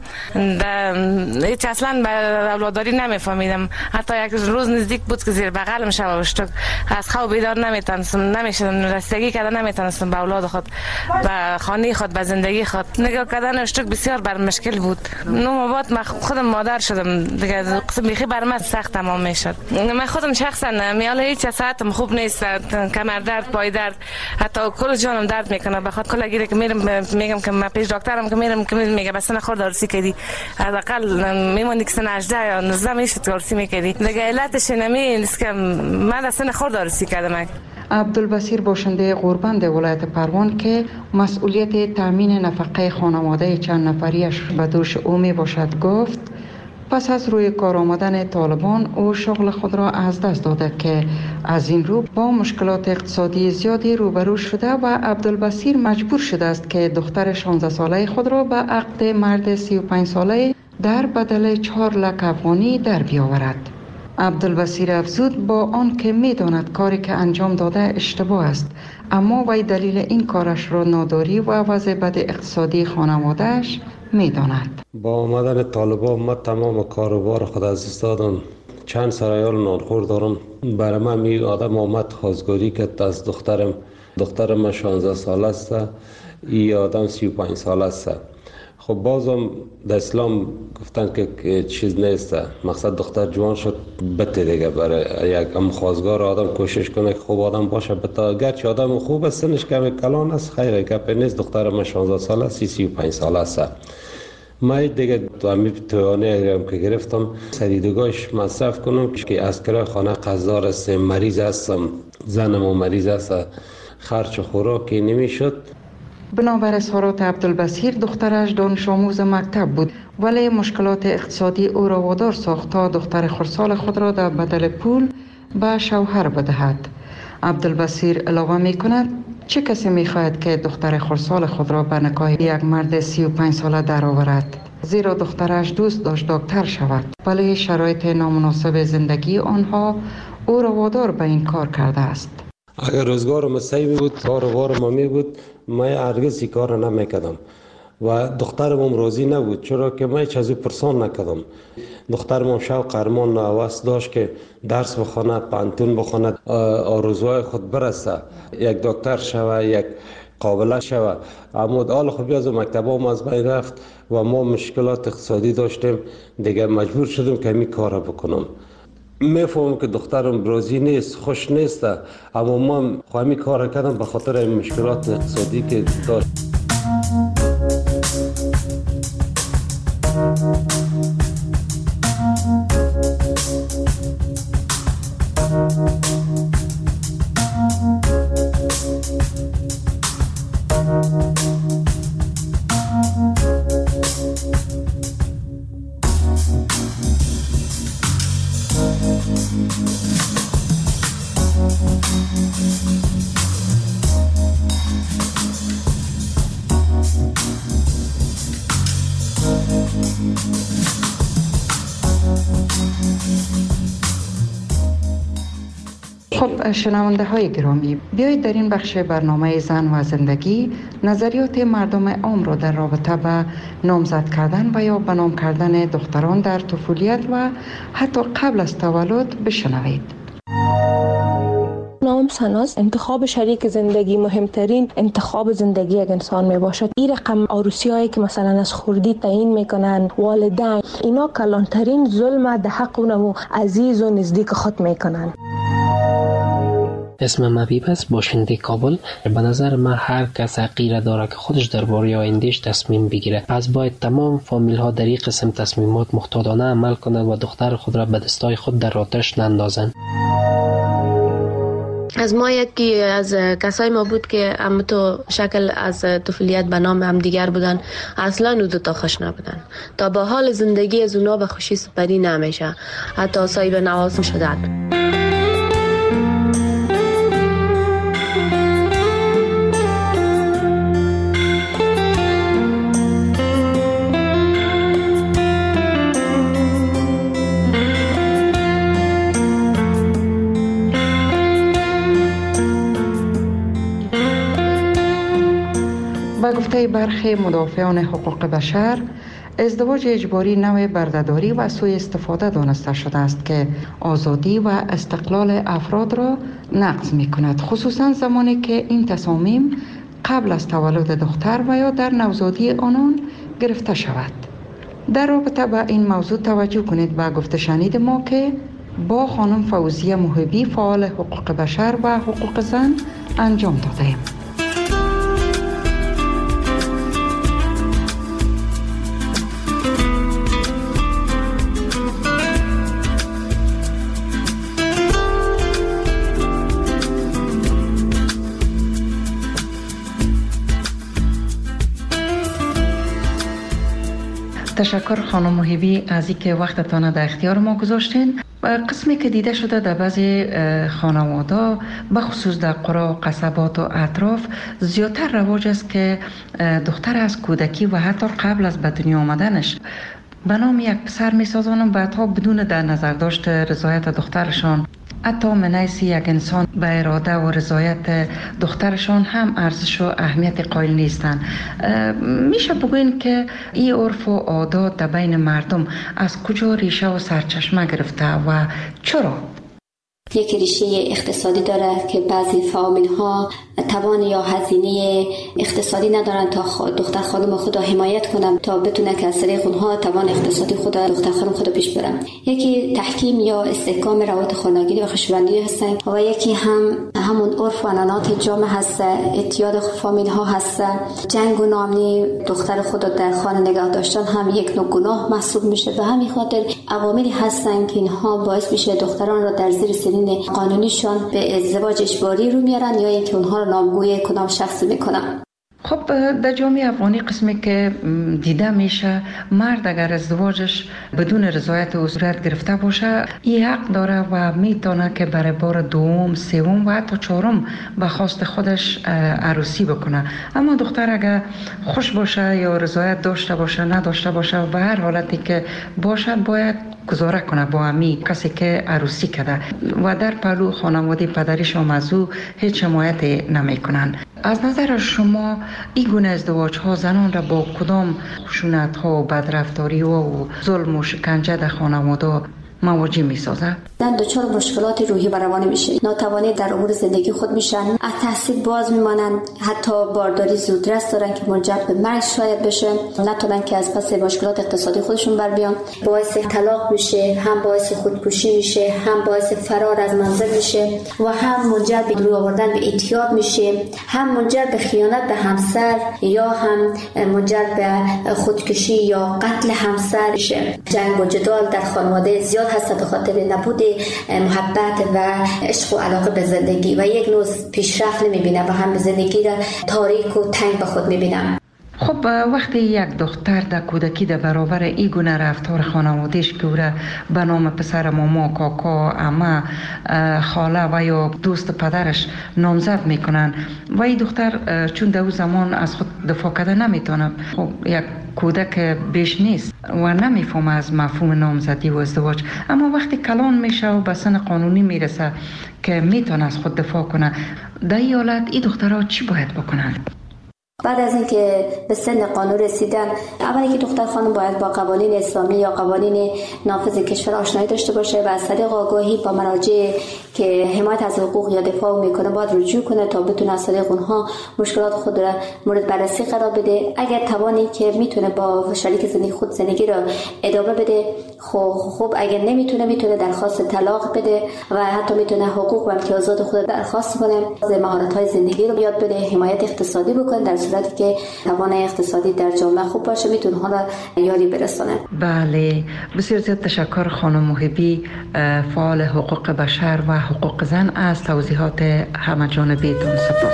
هیچ اصلا به اولاداری نمیفهمیدم. حتی یک روز نزدیک بود که زیر بغلم شب اشتک از خواب بیدار نمیشدم، رسیدگی کردن نمیتونستم به اولاد خود، به خانه خود، به زندگی خود. نگاه کردن اشتک بسیار بر مشکل بود. 9 ماه بعد من خودم مادر شدم دیگه، بیخی بر من سخت تمام میشد. من خودم شخصا میال هیچ ساعتم خوب نیست، کمر درد، پای درد، حتی کل جانم درد میکنه. بخاطر کلا گیره که میگم که من پیش دکترم که میرم که میگه بس نخورد عروسی کردی، حداقل میموندی که سن 18 یا 19 میشد عروسی میکردی دیگه. علتش نیست که من اصلا نخورد عروسی کردم. عبدالبصیر باشنده غوربند ولایت پروان که مسئولیت تامین نفقه خانواده چند نفریش به دوش او می باشد گفت پس از روی کار آمدن طالبان او شغل خود را از دست داده که از این رو با مشکلات اقتصادی زیادی روبرو شده و عبدالبصیر مجبور شده است که دختر 16 ساله خود را به عقد مرد 35 ساله در بدل 4 لک افغانی در بیاورد. عبدالبصیر افزود با آن که می داند کاری که انجام داده اشتباه است، اما وی دلیل این کارش را ناداری و وضع بد اقتصادی خانوادهش می داند. با آمدن طالبان من تمام کاروبار خود از دست دادم. چند سرایال نانخور دارم. برای من می آدم آمد خواستگاری که از دخترم 16 ساله است، این آدم 35 ساله است. خب بازم در اسلام گفتن که چیز نیست، مقصد دختر جوان شد بته دیگه. برای یک خواستگار آدم کوشش کنه که خوب آدم باشه بتا، گرچه آدم خوب است سنش کمی کلان است، خیره گپ نیست. دخترم 16 ساله است، 35 ساله است. من دیگه توانه اگرم که گرفتم سریدگاهش مصرف کنم که از کرای خانه قرضدار است، مریض هستم، زنم مریض است، خرچ خوراکی نمیشد. بنابر اظهارات عبدالبصیر دخترش دانش آموز مکتب بود، ولی مشکلات اقتصادی او را وادار ساخت تا دختر خردسال خود را در بدل پول به شوهر بدهد. عبدالبصیر علاوه می کند چه کسی می خواهد که دختر خردسال خود را به نکاح یک مرد 35 ساله درآورد، زیرا دخترش دوست داشت دکتر شود، ولی شرایط نامناسب زندگی آنها او را وادار به این کار کرده است. اگر روزگارم صحیح بود، کاروبارم می بود، من هرگز این کار نمیکردم و دخترم راضی نبود، چرا که من هیچ از او پرسان نکردم. دخترم شوق ارمان هوس داشت که درس بخواند، پانتون بخواند، آرزوهای خود برسه، یک دکتر شوه، یک قابله شوه. اما حال خب از مکتبام از بین رفت و ما مشکلات اقتصادی داشتیم دیگه، مجبور شدم که این کار بکنم. میفهمم که دخترم راضی نیست، خوش نیست، اما من خواهی کار کردم به خاطر این مشکلات اقتصادی که داشت. شنونده های گرامی، بیایید در این بخش برنامه زن و زندگی نظریات مردم عام را در رابطه به نامزد کردن و یا به نام کردن دختران در طفولیت و حتی قبل از تولد بشنوید. نام سناس انتخاب شریک زندگی مهمترین انتخاب زندگی یک انسان می باشد. این رقم عروسی هایی که مثلا از خردی تعیین میکنن والدین، اینا کلانترین ظلم در حق اونمو عزیز و نزدیک خود میکنن. اسمم حبیب است، باشنده کابل. به نظر من هر کس حقی داره که خودش درباره آیندهش تصمیم بگیره. پس باید تمام فامیل ها در این قسم تصمیمات محتاطانه عمل کنند و دختر خود را به دستای خود در آتش نندازند. از ما یکی از کسای ما بود که هم تو شکل از طفولیت به نام هم دیگر بودن، اصلا او دوتا خوش نبودن. تا با حال زندگی از اونا به خوشی سپری نمیشه، حتی صاحب نواز شدن. با گفته برخی مدافعان حقوق بشر، ازدواج اجباری نوع بردهداری و سوء استفاده دانسته شده است که آزادی و استقلال افراد را نقض می کند، خصوصا زمانی که این تصامیم قبل از تولد دختر و یا در نوزادی آنان گرفته شود. در رابطه با این موضوع توجه کنید به گفته شنید ما که با خانم فوزیه محبی، فعال حقوق بشر و حقوق زن، انجام دادیم. تشکر خانم محبی از اینکه وقتتان در اختیار ما گذاشتین. قسمی که دیده شده در بعضی خانواده به خصوص در قرى و قصبات و اطراف زیادتر رواج است که دختر از کودکی و حتی قبل از به دنیا آمدنش به نام یک پسر می سازانند، بعدها بدون در نظر داشت رضایت دخترشان، حتی من حیث یک انسان به اراده و رضایت دخترشان هم ارزش و اهمیت قائل نیستند. میشه بگوین که این عرف و عادات در بین مردم از کجا ریشه و سرچشمه گرفته و چرا؟ یک ریشه اقتصادی داره که بعضی فامیل ها توان یا هزینه اقتصادی ندارن تا دختر خانم خود را حمایت کنن تا بتونه که از طریق اونها توان اقتصادی خود دختر خانم خود پیش برن. یکی تحکیم یا استحکام روابط خانگی و خوشبندی هستن و یکی همون عرف و عنعنات جامعه هست، اعتیاد فامیل ها هست. جنگ و ناامنی دختر خود در خانه نگاه داشتن هم یک نوع گناه محسوب میشه. به همین خاطر عواملی هستن که اینها باعث میشه دختران را در زیر سنین قانونیشان به ازدواج اجباری رو میارن یا اینکه اونها رو نامگوی کدام شخصی میکنن. خب در جامعه افغانی قسمی که دیده میشه، مرد اگر ازدواجش بدون رضایت او صورت گرفته باشه، این حق داره و میتونه که برای بار دوم، سوم و حتی چهارم به خواست خودش عروسی بکنه. اما دختر اگر خوش باشه یا رضایت داشته باشه نداشته باشه و هر حالتی که باشه باید گزاره کنه با امی کسی که عروسی کرده و در پهلو خانواده پدریش و از او هیچ حمایت نمی کنن. از نظر شما این گونه ازدواج ها زنان را با کدام خشونت ها و بدرفتاری و ظلم و شکنجه در خانواده مواجه می سازد؟ زن دچار مشکلات روحی و روانی میشه، ناتوانی در امور زندگی خود میشن، از تحصیل باز میمانند، حتی بارداری زودرس دارن که منجر به مرگ شاید بشه، نتونن که از پس مشکلات اقتصادی خودشون بر بیان، باعث طلاق میشه، هم باعث خودکشی میشه، هم باعث فرار از منزل میشه و هم منجر به روی آوردن به اعتیاد میشه، هم منجر به خیانت به همسر یا هم منجر به خودکشی یا قتل همسر میشه. جنگ و جدال در خانواده زیاد هست به خاطر نبود محبت و عشق و علاقه به زندگی و یک نوع پیشرفت نمیبینه و هم زندگی را تاریک و تنگ به خود میبینم. خب وقتی یک دختر در کودکی در برابر این گونه رفتار خانوادهش که او را به نام پسر ماما، کاکا، عمه، خاله و یا دوست پدرش نامزد میکنن و این دختر چون در او زمان از خود دفاع کرده نمیتونه، خب یک کودک بیش نیست و نمیفهمه از مفهوم نامزدی و ازدواج، اما وقتی کلان میشه و به سن قانونی میرسه که میتونه از خود دفاع کنه، در این حالت این دخترها چی باید بکنن؟ بعد از اینکه به سن قانون رسیدن، اولی که دختر خانم باید با قوانین اسلامی یا قوانین نافذ کشور آشنایی داشته باشه و از طریق آگاهی با مراجع که حمایت از حقوق یا دفاع میکنه باید رجوع کنه تا بتونه از طریق اونها مشکلات خود را مورد بررسی قرار بده. اگر توانی که میتونه با شریک زندگی خود زندگی را ادامه بده، خب اگر نمیتونه میتونه درخواست طلاق بده و حتی میتونه حقوق و امتیازات خود درخواست کنه، مهارت‌های زندگی رو یاد بده، حمایت اقتصادی بکنه. در صورتی که توان اقتصادی در جامعه خوب باشه میتونه حالا یاری برسونه. بله، بسیار زیاد تشکر خانم محبی، فعال حقوق بشر و حقوق زن، از توضیحات همه جانبیتون. سپاس.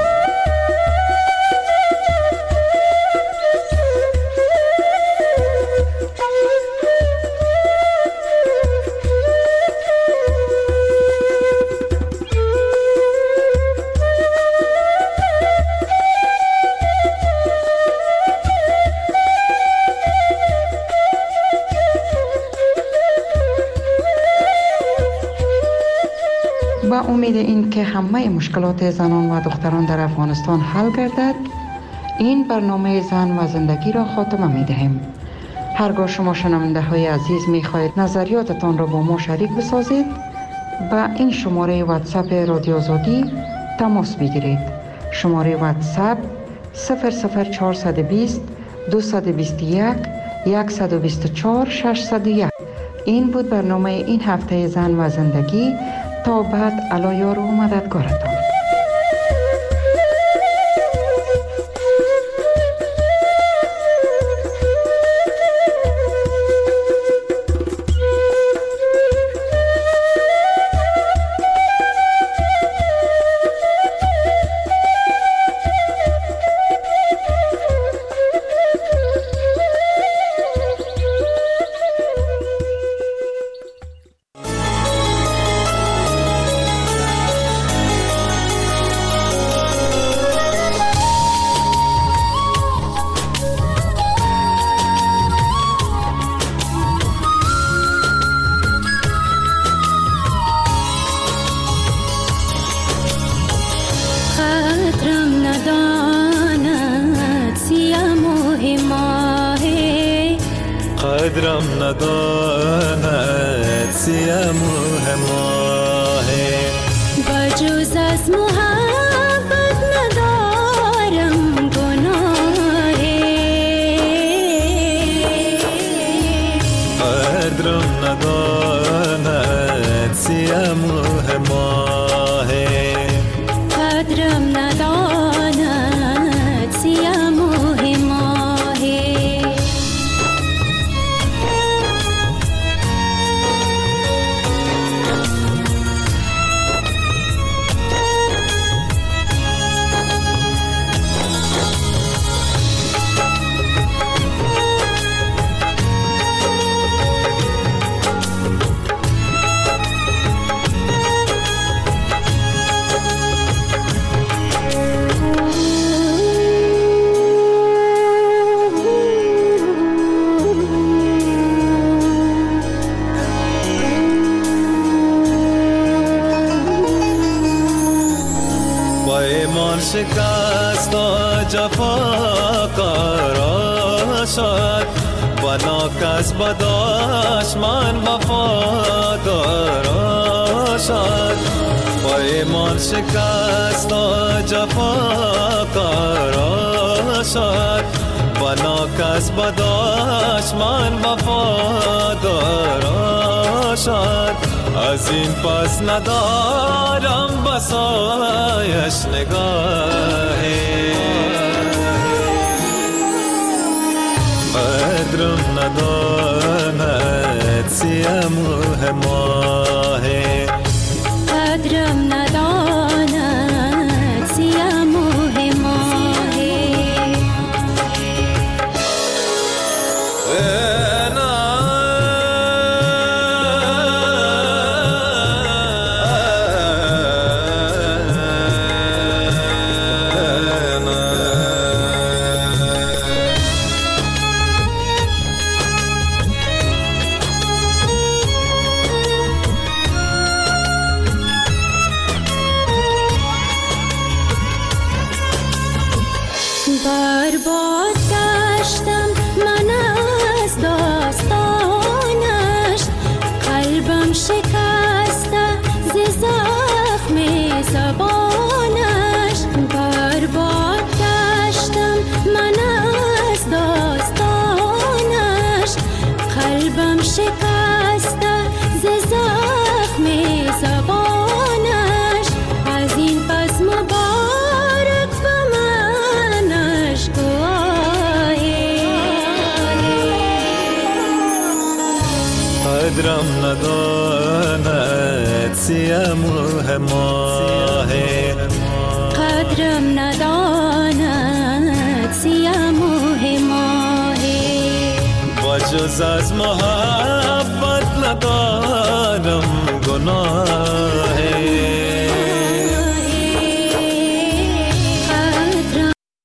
با امید این که همه مشکلات زنان و دختران در افغانستان حل گردد، این برنامه زن و زندگی را خاتمه می دهیم. هرگاه شما شنونده های عزیز می خواهید نظریاتتان را با ما شریک بسازید، با این شماره واتساپ رادیو آزادی تماس بگیرید. شماره واتساپ 00420 221 124 601. این بود برنامه این هفته زن و زندگی. تا بعد، علی یار و مددگارتان. قدرم نداند سیم و هماهه، بجز از محبت ندارم گناهه. قدرم نداند سیم و هماهه، قدرم نداند سیم و هماهه. شکست و جفا قرار شد و ناکس بداش من وفادار شد. با ایمان شکست و جفا قرار شد و ناکس بداش من وفادار شد. از این پس ندارم بسایش نگاهی، قدرم نداند سیم و هماهی، قدرم نداند سیم و هماهی. برباد گشتم من از داستانش، قلبم شکسته ز زخم زبانش. برباد گشتم من از داستانش، قلبم شکسته ز زخم زبانش. از این پس مبارک به منش گواهی. قدرم نداند سیم و هماهه، قدرم نداند سیم و هماهه. با جز از محبت ندارم گناهه.